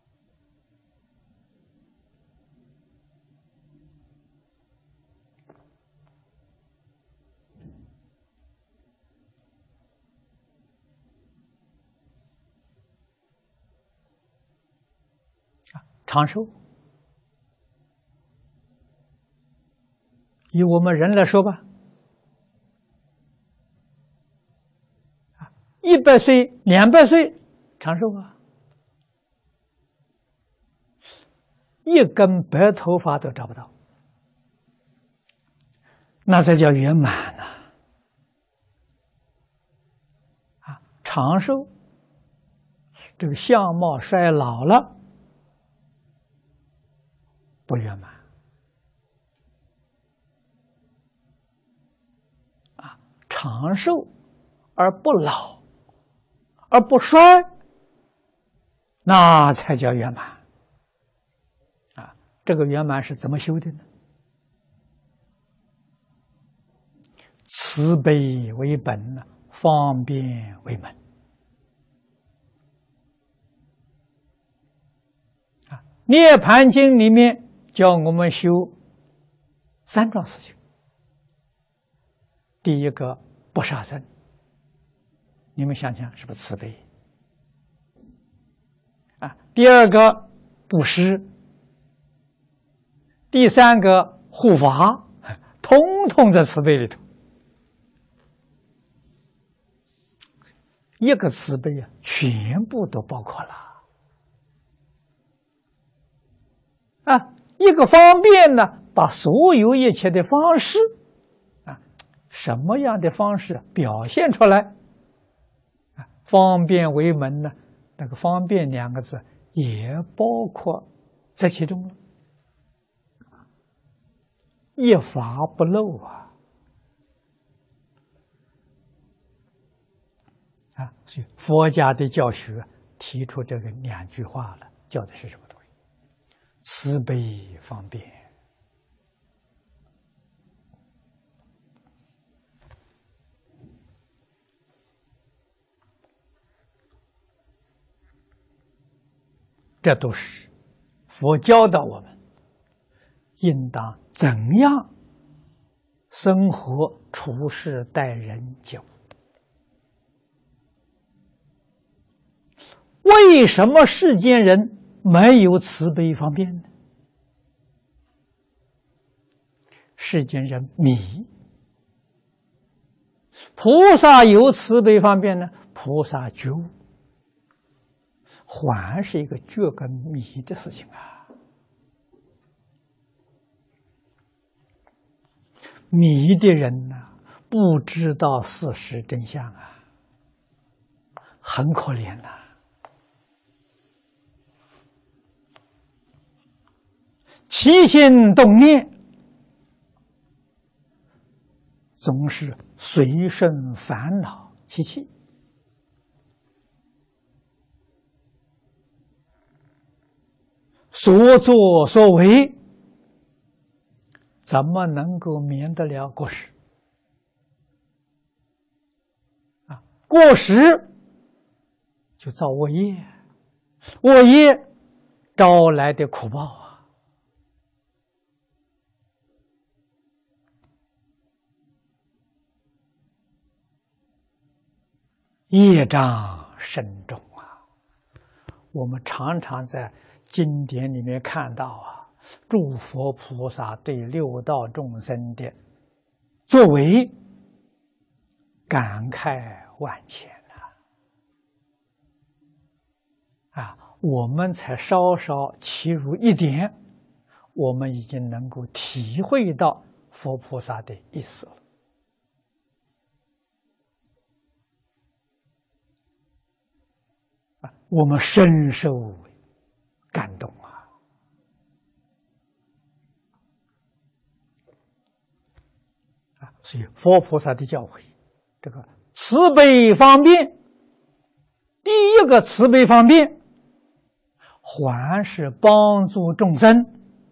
长寿，以我们人来说吧，100岁、200岁长寿啊，一根白头发都找不到，那才叫圆满呐！长寿，这个相貌衰老了不圆满长寿而不老而不衰，那才叫圆满这个圆满是怎么修的呢？慈悲为本，方便为门涅盘经里面教我们修3桩事情。第一个不杀生，你们想想是不是慈悲第二个布施，第三个护法，通通在慈悲里头。一个慈悲全部都包括了一个方便呢，把所有一切的方式什么样的方式表现出来方便为门呢？那个方便2个字也包括在其中了，一法不漏所以佛家的教学提出这个2句话了，教的是什么东西？慈悲方便。这都是佛教导我们应当怎样生活处事待人接物。为什么世间人没有慈悲方便呢？世间人迷，菩萨有慈悲方便呢，菩萨觉悟，还是一个觉跟迷的事情迷的人不知道事实真相很可怜起心动念总是随顺烦恼习气，所作所为怎么能够免得了过失过失就造恶业，恶业招来的苦报业障深重我们常常在经典里面看到诸佛菩萨对六道众生的作为感慨万千我们才稍稍切入一点，我们已经能够体会到佛菩萨的意思了。 我们深受感动所以佛菩萨的教诲，这个慈悲方便，第一个慈悲方便，还是帮助众生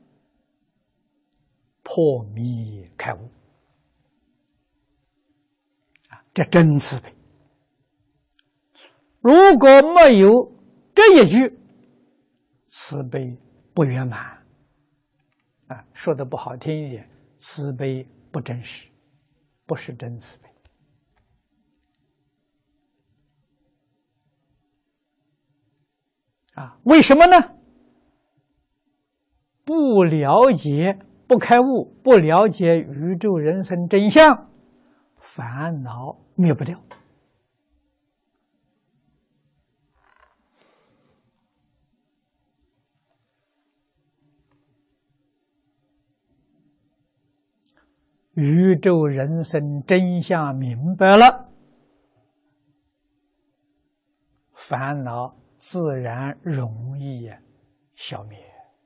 破迷开悟这真慈悲。如果没有这一句，慈悲不圆满说的不好听一点，慈悲不真实，不是真慈悲为什么呢？不了解、不开悟、不了解宇宙人生真相，烦恼灭不掉。宇宙人生真相明白了，烦恼自然容易消灭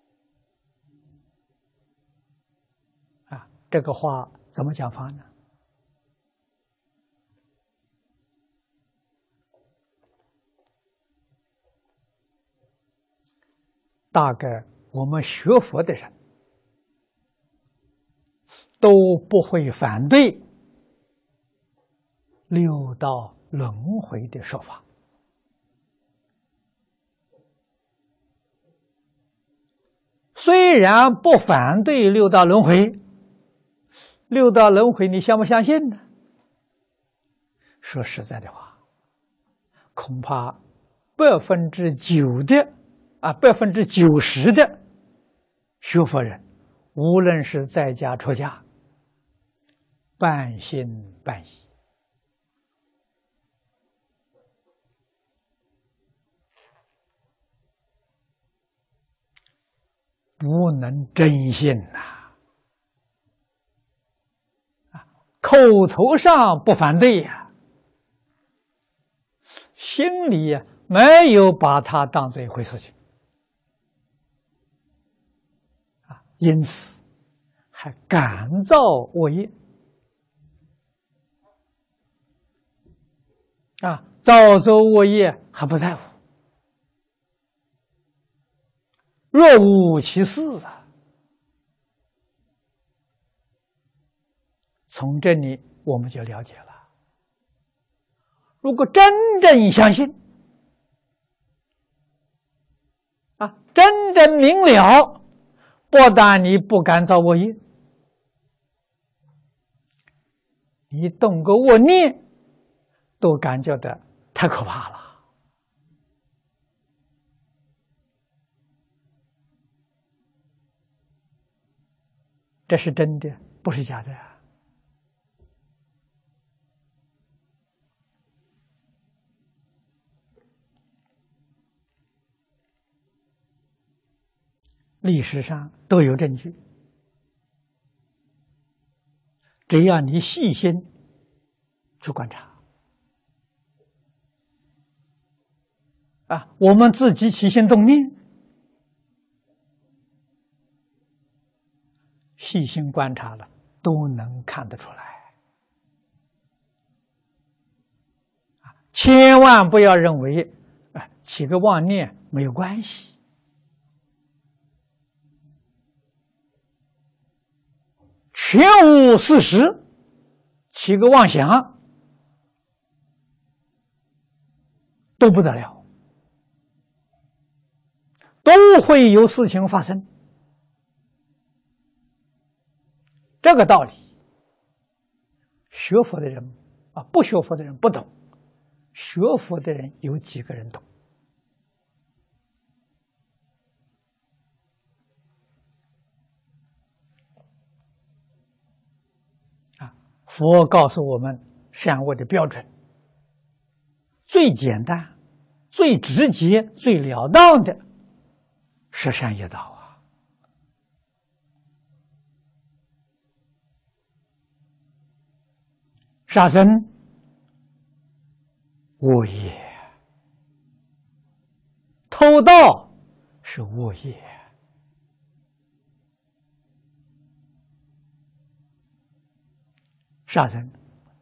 这个话怎么讲法呢？大概我们学佛的人都不会反对六道轮回的说法。虽然不反对六道轮回，六道轮回你相不相信呢？说实在的话，恐怕90%的90%的学佛人，无论是在家出家，半信半疑不能真信口头上不反对心里没有把它当作一回事情因此还感造恶业造作恶业还不在乎，若无其事从这里我们就了解了，如果真正相信真正明了，不但你不敢造恶业，你动个恶念都感觉到太可怕了。这是真的，不是假的历史上都有证据，只要你细心去观察我们自己起心动念，细心观察了，都能看得出来千万不要认为起个妄念没有关系，全无事实，起个妄想都不得了，都会有事情发生。这个道理学佛的人不学佛的人不懂，学佛的人有几个人懂佛告诉我们善恶的标准，最简单、最直接、最了当的是善业道杀生恶业， 偷盗是恶业。杀人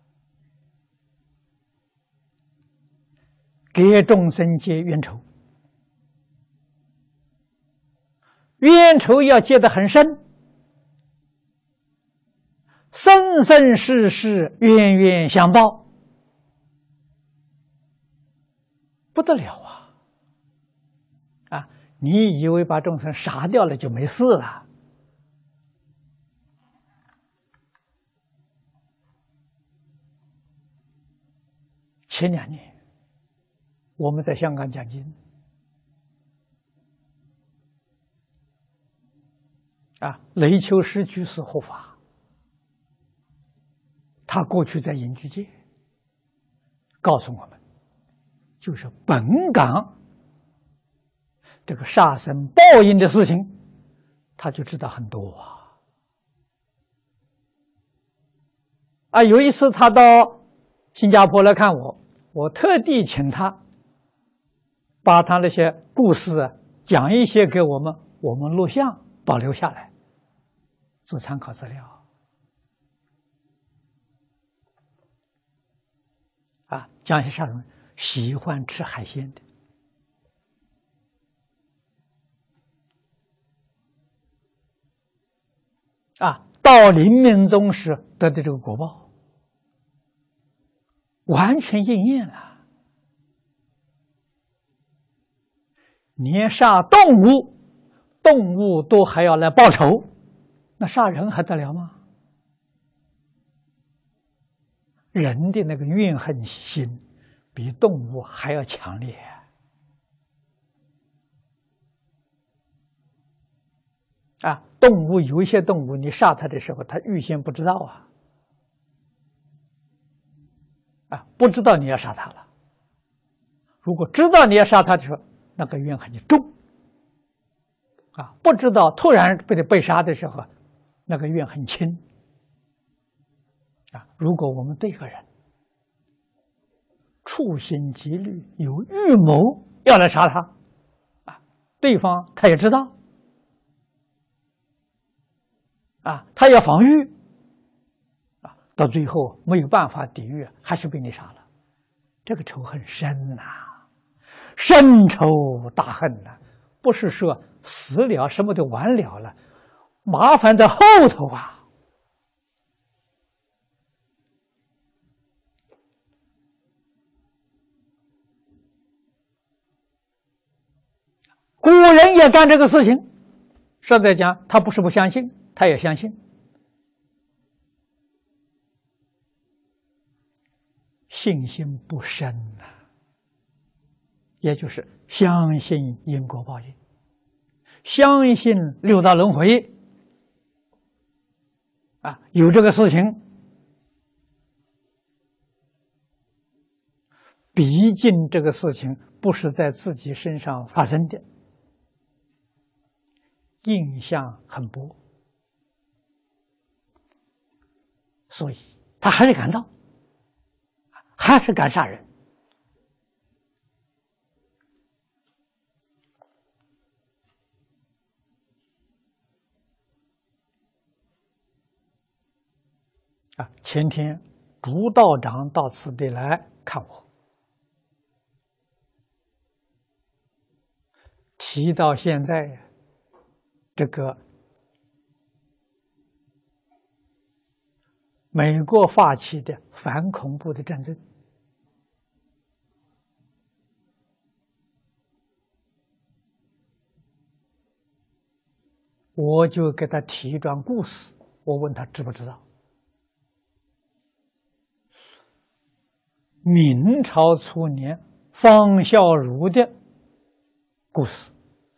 给众生结冤仇，冤仇要结得很深，生生世世冤冤相报，不得了啊！啊，你以为把众生杀掉了就没事了？前2年，我们在香港讲经，雷秋实居士护法，他过去在隐居界，告诉我们，就是本港这个杀生报应的事情，他就知道很多有一次他到新加坡来看我，我特地请他把他那些故事讲一些给我们录像保留下来做参考资料讲一些杀人喜欢吃海鲜的到临命终时得的这个果报完全应验了。连杀动物，动物都还要来报仇，那杀人还得了吗？人的那个怨恨心比动物还要强烈动物有一些动物，你杀它的时候，它预先不知道不知道你要杀它了。如果知道你要杀它的时候，那个怨恨就重不知道突然被杀的时候，那个怨恨轻如果我们对一个人处心积虑有预谋要来杀他对方他也知道他要防御到最后没有办法抵御，还是被你杀了，这个仇恨深深仇大恨不是说死了什么都完了，麻烦在后头古人也干这个事情，上在讲他不是不相信，他也相信，信心不深也就是相信因果报应，相信六道轮回有这个事情，毕竟这个事情不是在自己身上发生的，印象很薄，所以他还是敢造，还是敢杀人前天朱道长到此地来看我，提到现在这个美国发起的反恐怖的战争，我就给他提一段故事，我问他知不知道。明朝初年方孝孺的故事，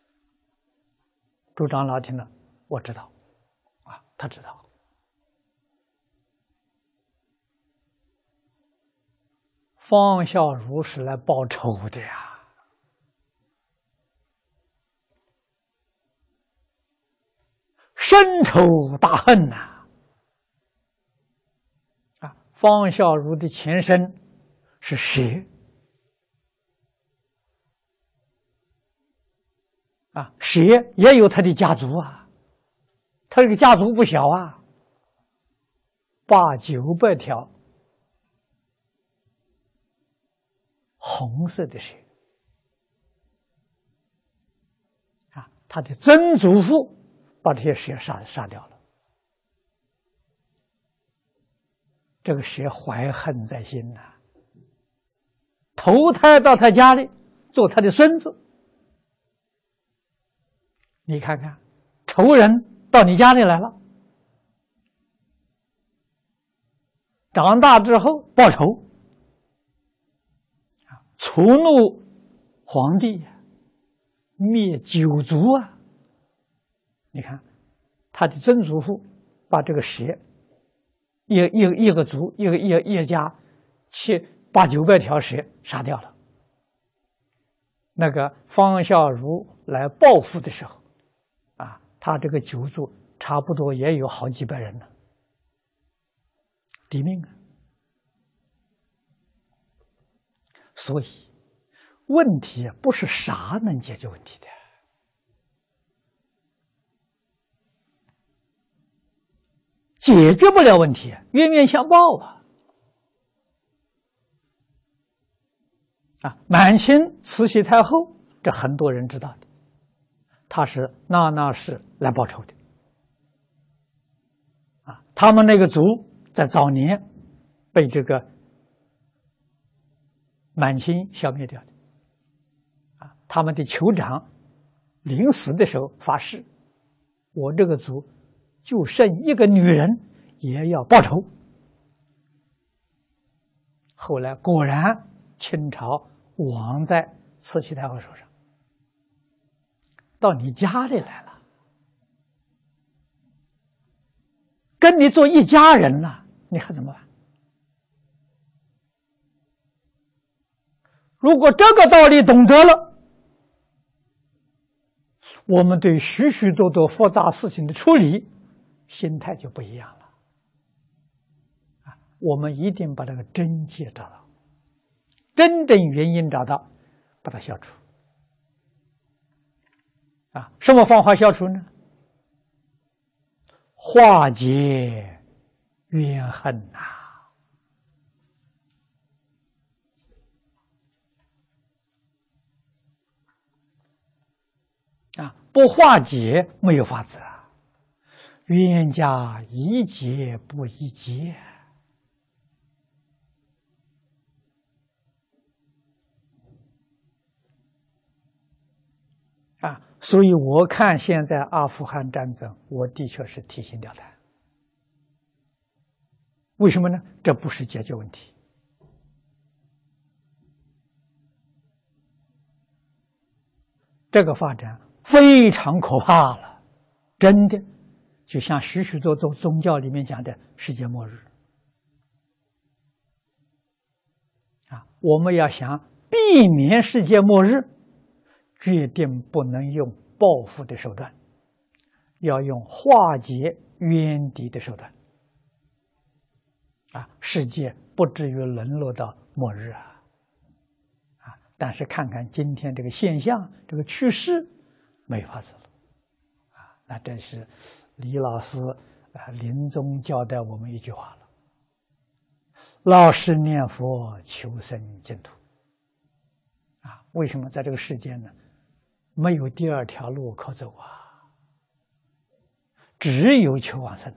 朱长老听了，我知道他知道。方孝孺是来报仇的呀，深仇大恨方孝孺的前身是蛇， 蛇也有他的家族啊，他这个家族不小啊，800、900条红色的蛇他的曾祖父把这些蛇杀掉了。这个蛇怀恨在心呐，投胎到他家里做他的孙子。你看看，仇人到你家里来了，长大之后报仇，触怒皇帝，灭9族啊！你看，他的曾祖父把这个蛇，一个族，一个家，700、900条蛇杀掉了。那个方孝孺来报复的时候，他这个9族差不多也有好几百人了，抵命啊！所以，问题不是啥能解决问题的，解决不了问题，冤冤相报啊！满清慈禧太后，这很多人知道的，她是那氏来报仇的，他们那个族在早年被这个满清消灭掉的，他们的酋长临死的时候发誓，我这个族就剩一个女人也要报仇。后来果然清朝亡在慈禧太后手上，到你家里来了，跟你做一家人了，你还怎么办？如果这个道理懂得了，我们对许许多多复杂事情的处理心态就不一样了。我们一定把这个症结找到，真正原因找到，把它消除。什么方法消除呢？化解怨恨不化解没有法子啊！冤家宜解不宜结所以我看现在阿富汗战争，我的确是提心吊胆。为什么呢？这不是解决问题。这个发展非常可怕了，真的，就像许许多多宗教里面讲的世界末日我们要想避免世界末日，决定不能用报复的手段，要用化解冤敌的手段世界不至于沦落到末日但是看看今天这个现象，这个趋势，没法子了那这是李老师临终交代我们一句话了：老实念佛，求生净土为什么在这个世间呢？没有第二条路可走只有求往生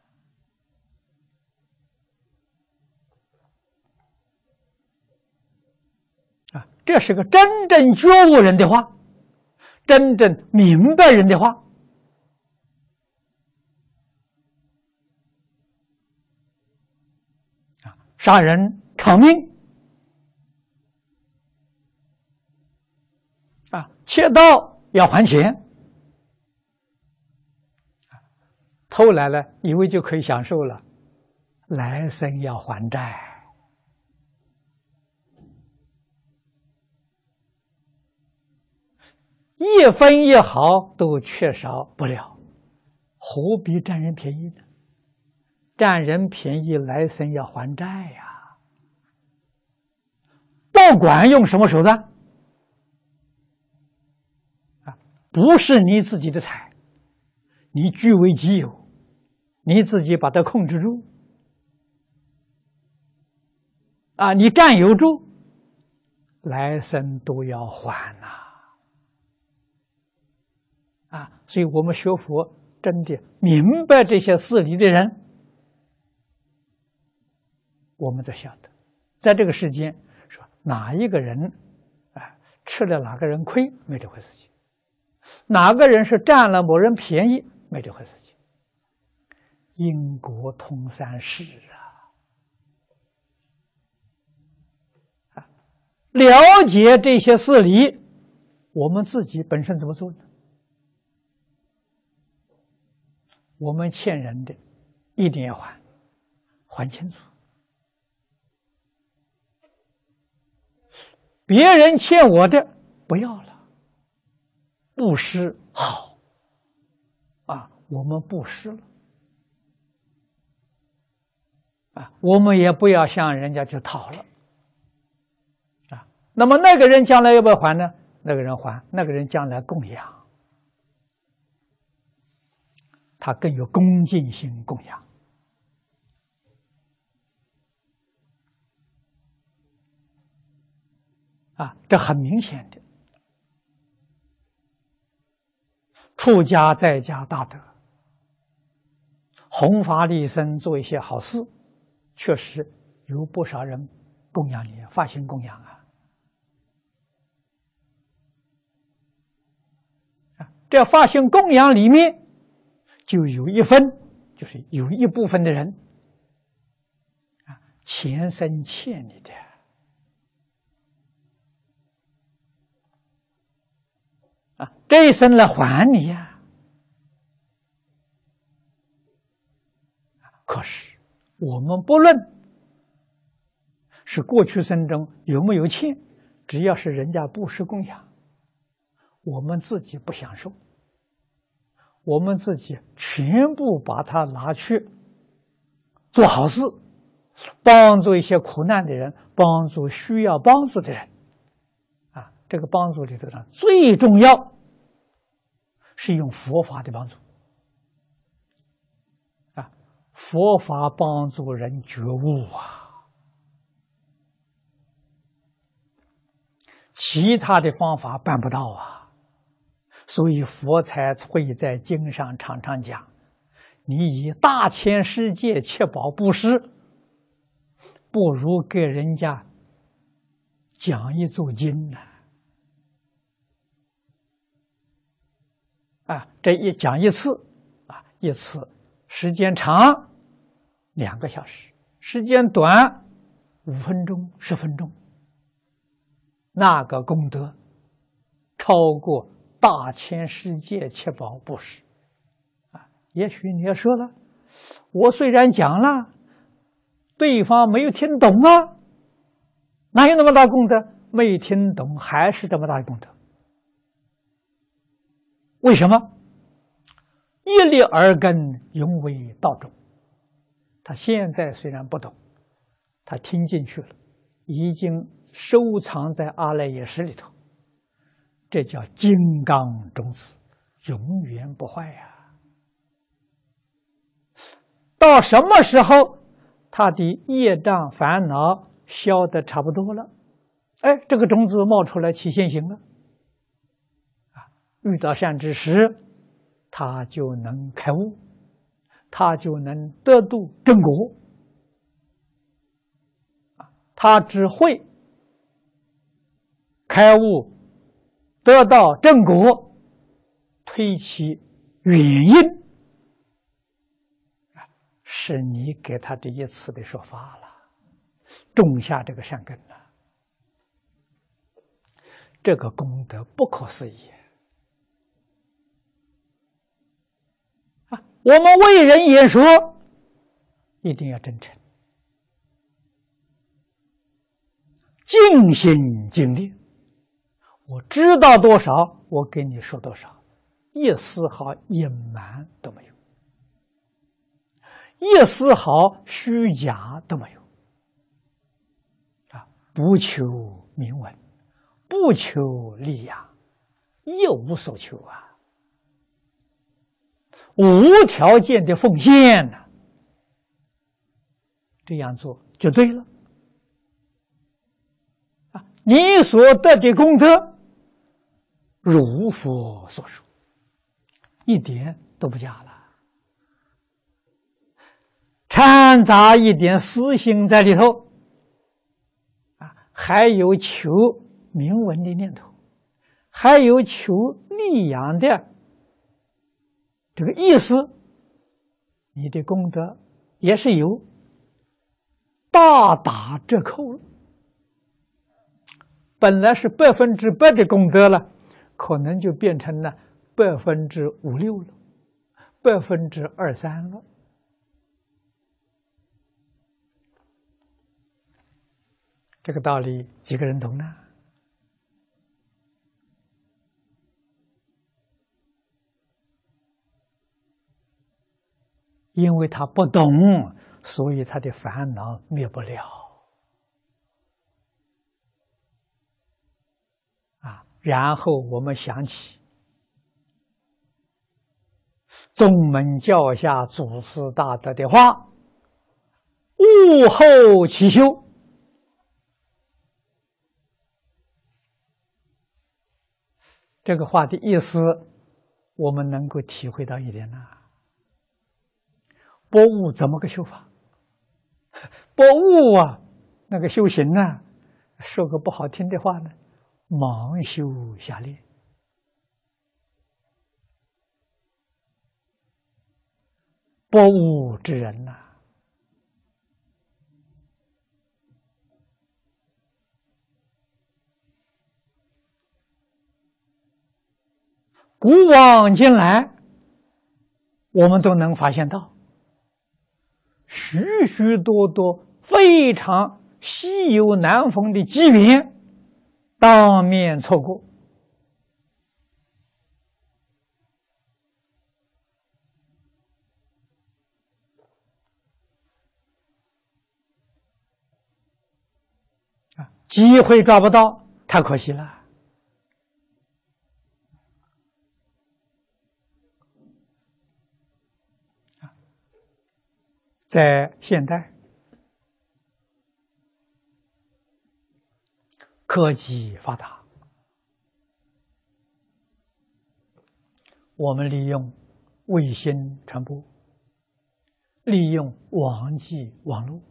这是个真正觉悟人的话，真正明白人的话杀人偿命窃盗要还钱偷来了以为就可以享受了，来生要还债一分一毫都缺少不了，何必占人便宜呢？占人便宜，来生要还债不管用什么手段不是你自己的财，你据为己有，你自己把它控制住，你占有住，来生都要还呐！所以我们学佛真的明白这些事理的人，我们才晓得，在这个世间说哪一个人吃了哪个人亏，没这回事情；哪个人是占了某人便宜，没这回事情。因果通三世了解这些事理，我们自己本身怎么做呢？我们欠人的一定要还清楚。别人欠我的不要了，布施好我们布施了我们也不要向人家去讨了那么那个人将来要不要还呢？那个人还，那个人将来供养，他更有恭敬心供养这很明显的。出家在家大德，弘法利生，做一些好事，确实有不少人供养你，发心供养这发心供养里面，就有一分，就是有一部分的人前生欠你的这一生来还你呀。可是我们不论是过去生中有没有欠，只要是人家布施供养，我们自己不享受，我们自己全部把它拿去做好事，帮助一些苦难的人，帮助需要帮助的人这个帮助里头呢，最重要是用佛法的帮助佛法帮助人觉悟其他的方法办不到所以佛才会在经上常常讲，你以大千世界七宝布施，不如给人家讲一座经这一讲一次一次时间长2个小时，时间短5分钟10分钟，那个功德超过大千世界七宝布施也许你也说了，我虽然讲了，对方没有听懂哪有那么大功德？没听懂还是这么大的功德。为什么？一粒耳根，永为道种。他现在虽然不懂，他听进去了，已经收藏在阿赖耶识里头，这叫金刚种子，永远不坏到什么时候他的业障烦恼消得差不多了，这个种子冒出来起现行了遇到善知识，他就能开悟，他就能得度正果他只会开悟得到正果，推其原因是你给他这一次的说法了，种下这个善根了，这个功德不可思议我们为人演说一定要真诚，尽心尽力，我知道多少我给你说多少，一丝毫隐瞒都没有，一丝毫虚假都没有不求名闻，不求利养，一一无所求啊，无条件的奉献呢，这样做就对了啊！你所得的功德，如佛所说，一点都不假了，掺杂一点私心在里头啊，还有求名闻的念头，还有求利养的这个意思，你的功德也是有大打折扣了。本来是100%的功德了，可能就变成了5%-6%了，2%-3%了。这个道理几个人懂呢？因为他不懂，所以他的烦恼灭不了啊。然后我们想起宗门教下祖师大德的话：“悟后起修。”这个话的意思，我们能够体会到一点呢。不悟怎么个修法？不悟啊，那个修行呢，说个不好听的话呢，盲修瞎练。不悟之人呐，古往今来，我们都能发现到许许多多非常稀有难逢的机缘，当面错过。机会抓不到，太可惜了。在现代，科技发达，我们利用卫星传播，利用网际网络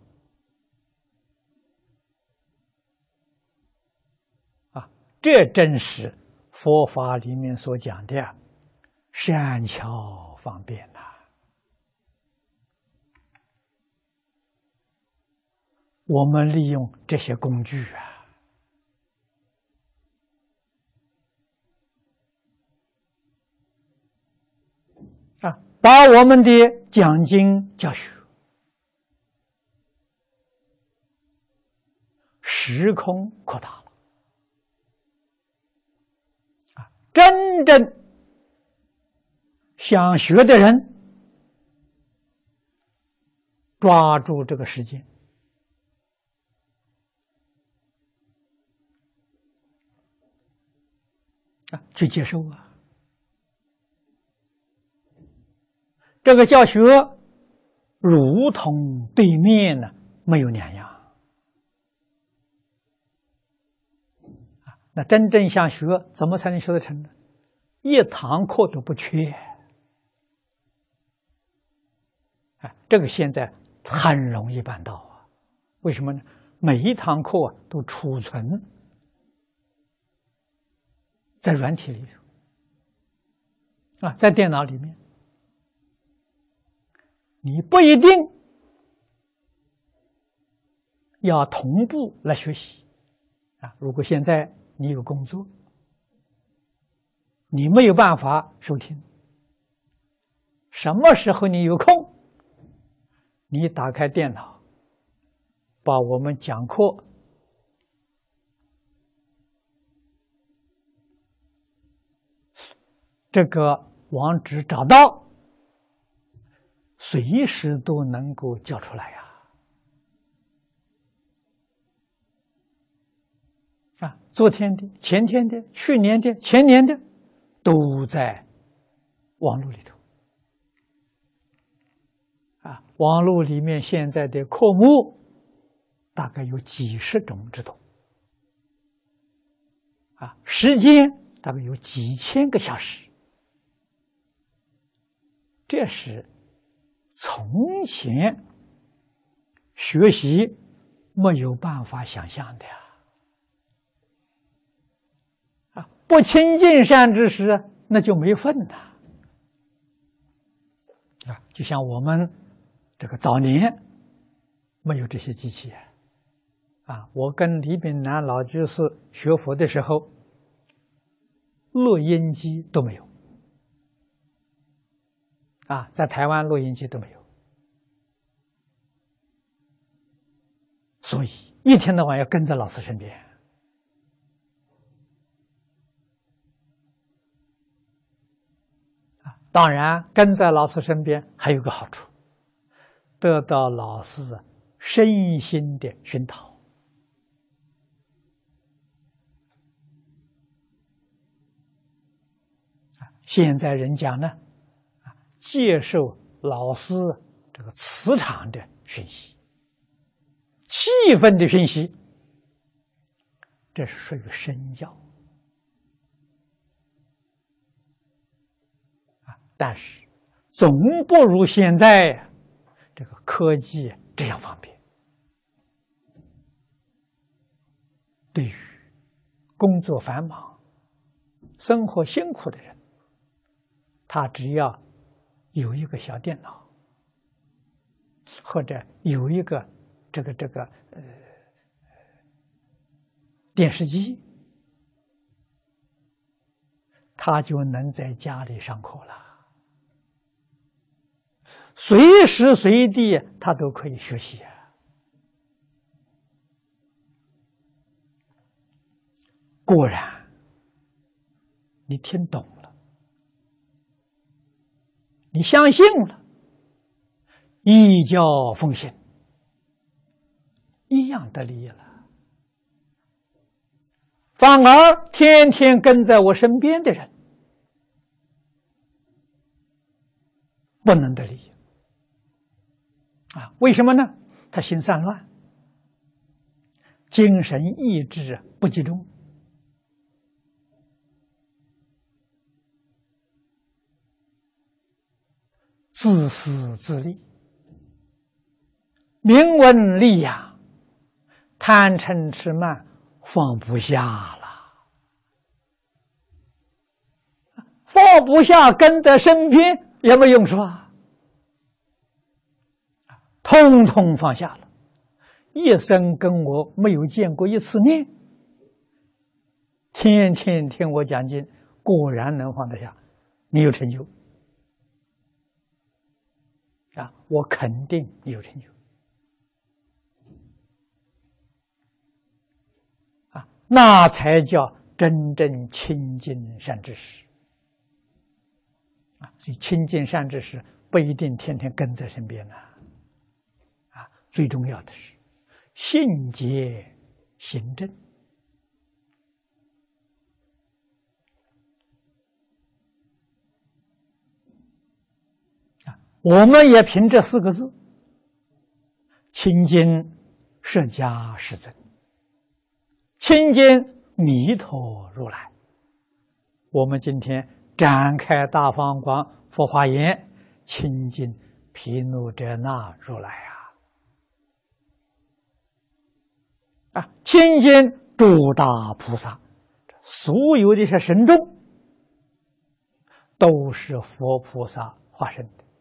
这正是佛法里面所讲的善巧方便呐。我们利用这些工具把我们的讲经教学时空扩大了。真正想学的人，抓住这个时间去接受这个教学如同对面呢，没有两样。那真正想学，怎么才能学得成呢？一堂课都不缺。这个现在很容易办到为什么呢？每一堂课都储存在软体里头在电脑里面，你不一定要同步来学习如果现在你有工作，你没有办法收听，什么时候你有空，你打开电脑，把我们讲课这个网址找到，随时都能够叫出来昨天的、前天的、去年的、前年的， 都在网络里头。网络里面现在的科目大概有几十种之多，时间大概有几千个小时，这是从前学习没有办法想象的呀！不亲近善知识，那就没份呐！就像我们这个早年没有这些机器我跟李炳南老居士学佛的时候，录音机都没有在台湾录音机都没有，所以一天到晚要跟在老师身边当然，跟在老师身边还有个好处，得到老师身心的熏陶。现在人讲呢，接受老师这个磁场的讯息、气氛的讯息，这是属于身教。但是总不如现在这个科技这样方便。对于工作繁忙、生活辛苦的人，他只要有一个小电脑，或者有一个电视机，他就能在家里上课了。随时随地他都可以学习果然，你听懂了，你相信了，依教奉行，一样得利益了。反而天天跟在我身边的人，不能得利益为什么呢？他心散乱，精神意志不集中，自私自利，名闻利养，贪嗔痴慢放不下了，放不下，跟在身边也没用处通通放下了，一生跟我没有见过一次面，天天听我讲经，果然能放得下，你有成就我肯定你有成就那才叫真正亲近善知识所以亲近善知识不一定天天跟在身边最重要的是信解行正我们也凭这4个字亲近释迦世尊，亲近弥陀如来。我们今天展开大方广佛华严，亲近毗卢遮那如来亲近诸大菩萨，所有的这些神众都是佛菩萨化身的。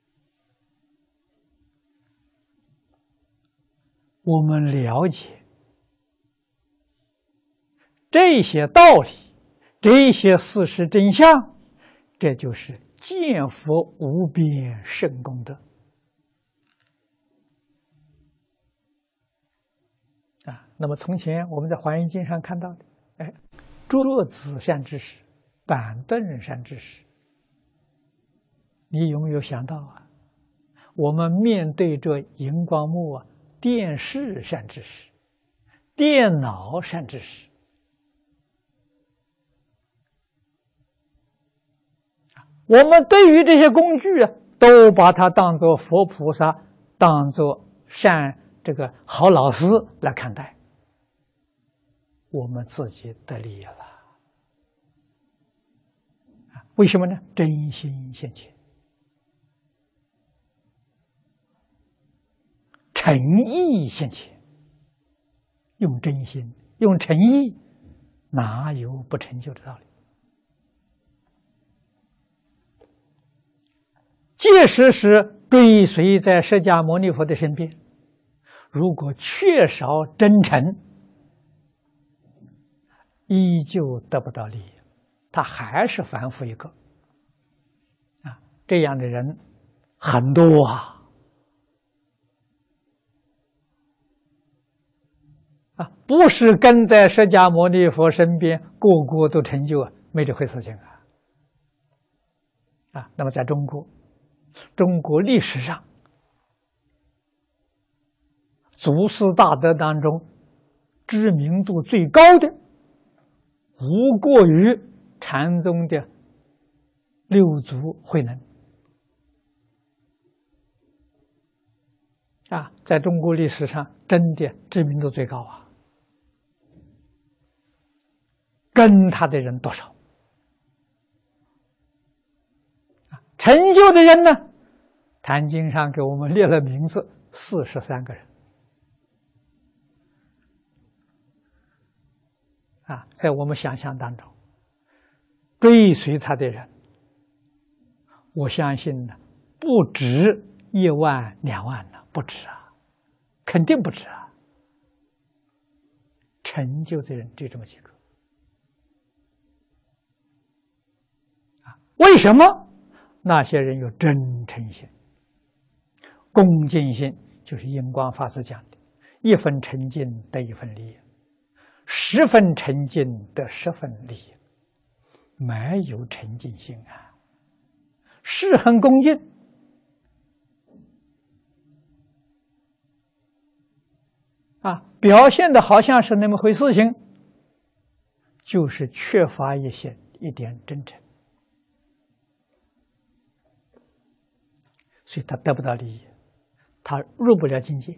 我们了解这些道理，这些事实真相，这就是见佛无边圣功德那么从前我们在《华严经》上看到的，桌子善知识、板凳善知识，你有没有想到我们面对着荧光幕电视善知识、电脑善知识我们对于这些工具啊，都把它当作佛菩萨，当作这个好老师来看待，我们自己得利益了。为什么呢？真心现前，诚意现前，用真心，用诚意，哪有不成就的道理？即使是追随在释迦牟尼佛的身边，如果缺少真诚，依旧得不到利益，他还是凡夫一个。这样的人很多不是跟在释迦牟尼佛身边，个个都成就没这回事情那么在中国历史上，祖师大德当中，知名度最高的，无过于禅宗的六祖慧能在中国历史上真的知名度最高跟他的人多少？成就的人呢？坛经上给我们列了名字，43个人在我们想象当中，追随他的人，我相信呢，不止1万2万了，不止肯定不止成就的人就这么几个为什么？那些人有真诚心、恭敬心，就是印光法师讲的，1分诚敬得1分利益，10分诚敬得10分利益。没有诚敬心是很恭敬表现的好像是那么回事情，就是缺乏一点真诚，所以他得不到利益，他入不了境界。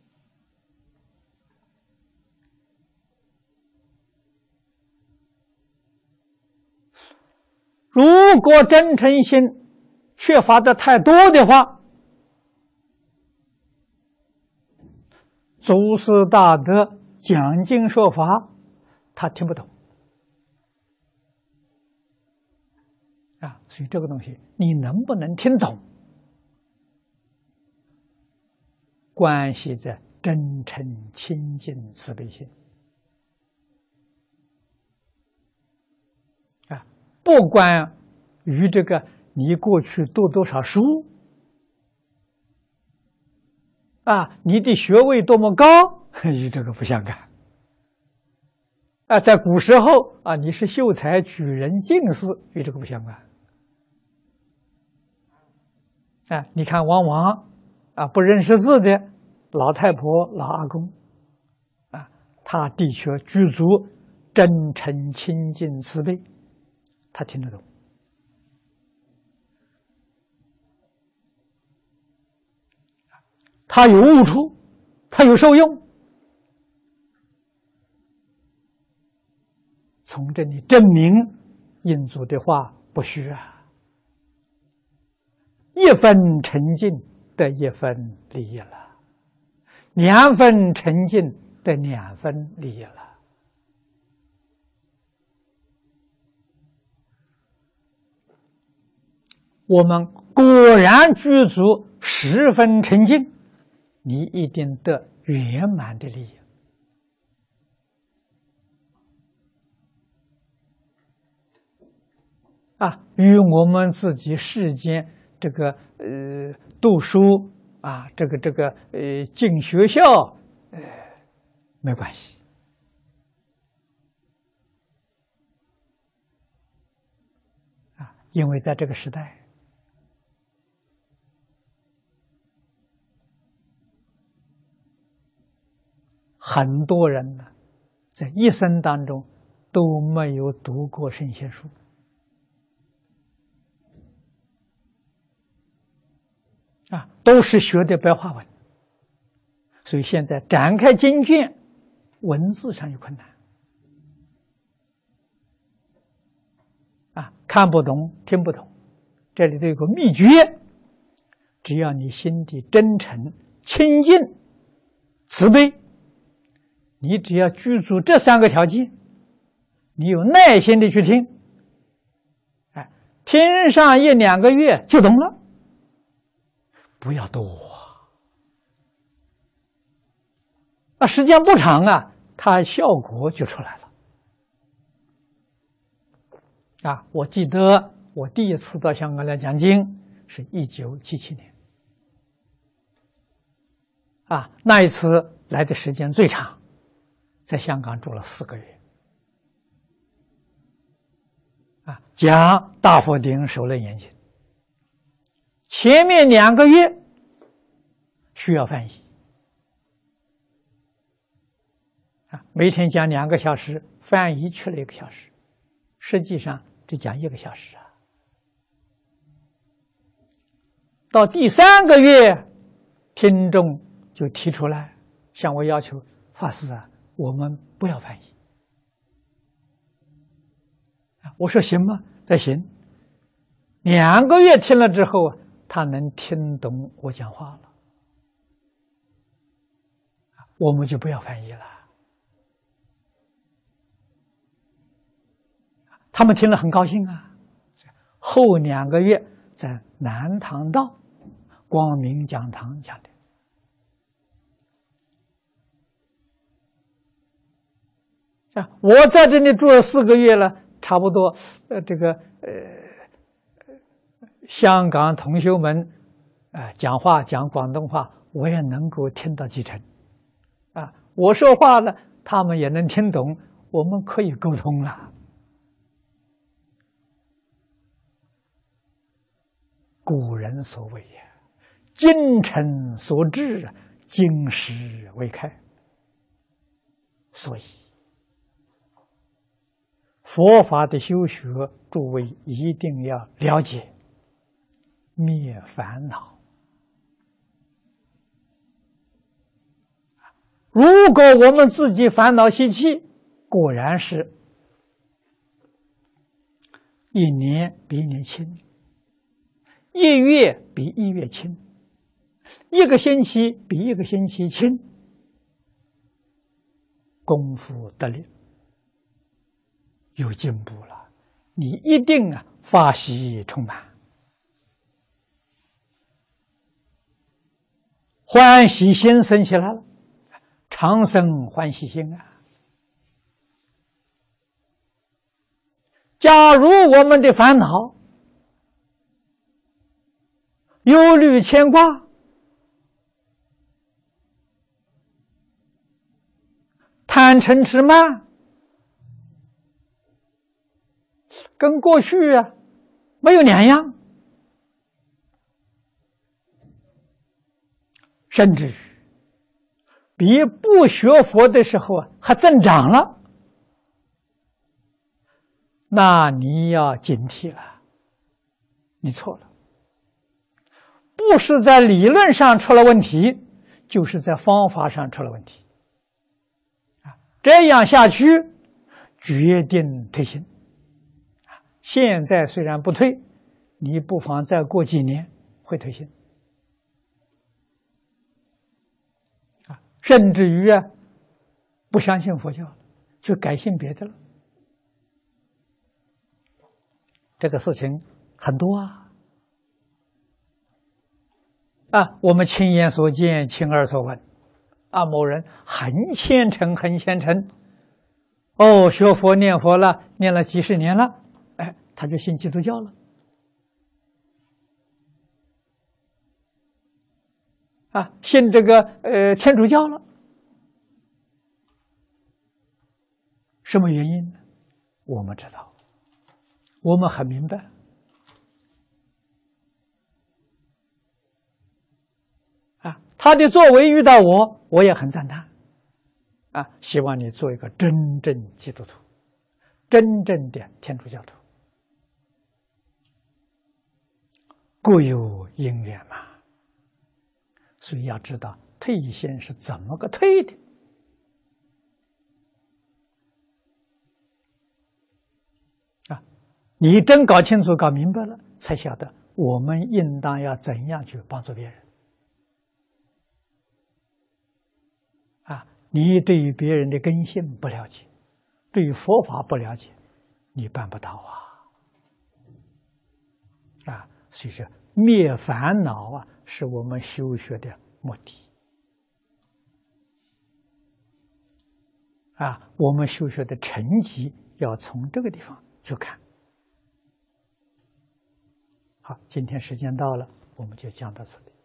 如果真诚心缺乏的太多的话，祖师大德讲经说法，他听不懂所以这个东西你能不能听懂，关系在真诚清净慈悲心不关于这个你过去读多少书你的学位多么高，与这个不相干在古时候你是秀才、举人、进士，与这个不相关你看往往不认识字的老太婆、老阿公他的确具足真诚清净慈悲，他听得懂他有悟处，他有受用，从这里证明印祖的话不虚1分诚敬得1分利益了，2分诚敬得2分利益了。我们果然具足10分诚敬，你一定得圆满的利益与我们自己世间这个读书进学校没关系因为在这个时代很多人呢在一生当中都没有读过圣贤书都是学的白话文，所以现在展开经卷，文字上有困难，看不懂，听不懂。这里头有个秘诀，只要你心地真诚、清净、慈悲，你只要具足这3个条件，你有耐心的去听，听上1、2个月就懂了，不要多时间不长它效果就出来了。我记得我第一次到香港来讲经是1977年，那一次来的时间最长，在香港住了4个月，讲大佛顶首楞严经，前面2个月需要翻译，每天讲2个小时，翻译去了1个小时，实际上只讲1个小时到第3个月，听众就提出来向我要求，法师我们不要翻译。我说行吗？行。2个月听了之后他能听懂我讲话了，我们就不要翻译了。他们听了很高兴后2个月在南塘道光明讲堂讲的。我在这里住了4个月了，差不多香港同学们讲话讲广东话，我也能够听到几成我说话了，他们也能听懂，我们可以沟通了。古人所谓精诚所至，金石为开。所以佛法的修学，诸位一定要了解，灭烦恼。如果我们自己烦恼习气，果然是1年比1年轻，1月比1月轻，1个星期比1个星期轻，功夫得力，有进步了，你一定法喜充满，欢喜心生起来了，常生欢喜心假如我们的烦恼、忧虑、牵挂贪嗔痴慢跟过去没有两样，甚至于比不学佛的时候还增长了，那你要警惕了，你错了。不是在理论上出了问题，就是在方法上出了问题。这样下去，决定退心。现在虽然不退，你不妨再过几年会退心。甚至于不相信佛教了，就改信别的了。这个事情很多我们亲眼所见，亲耳所闻某人很虔诚，很虔诚学佛念佛了，念了几十年了，他就信基督教了信这个天主教了。什么原因呢？我们知道，我们很明白他的作为遇到我也很赞叹希望你做一个真正基督徒，真正的天主教徒，各有因缘嘛所以要知道退现是怎么个退的。你真搞清楚、搞明白了，才晓得我们应当要怎样去帮助别人。你对于别人的根性不了解，对于佛法不了解，你办不到所以说灭烦恼是我们修学的目的。我们修学的成绩要从这个地方去看。好，今天时间到了，我们就讲到这里。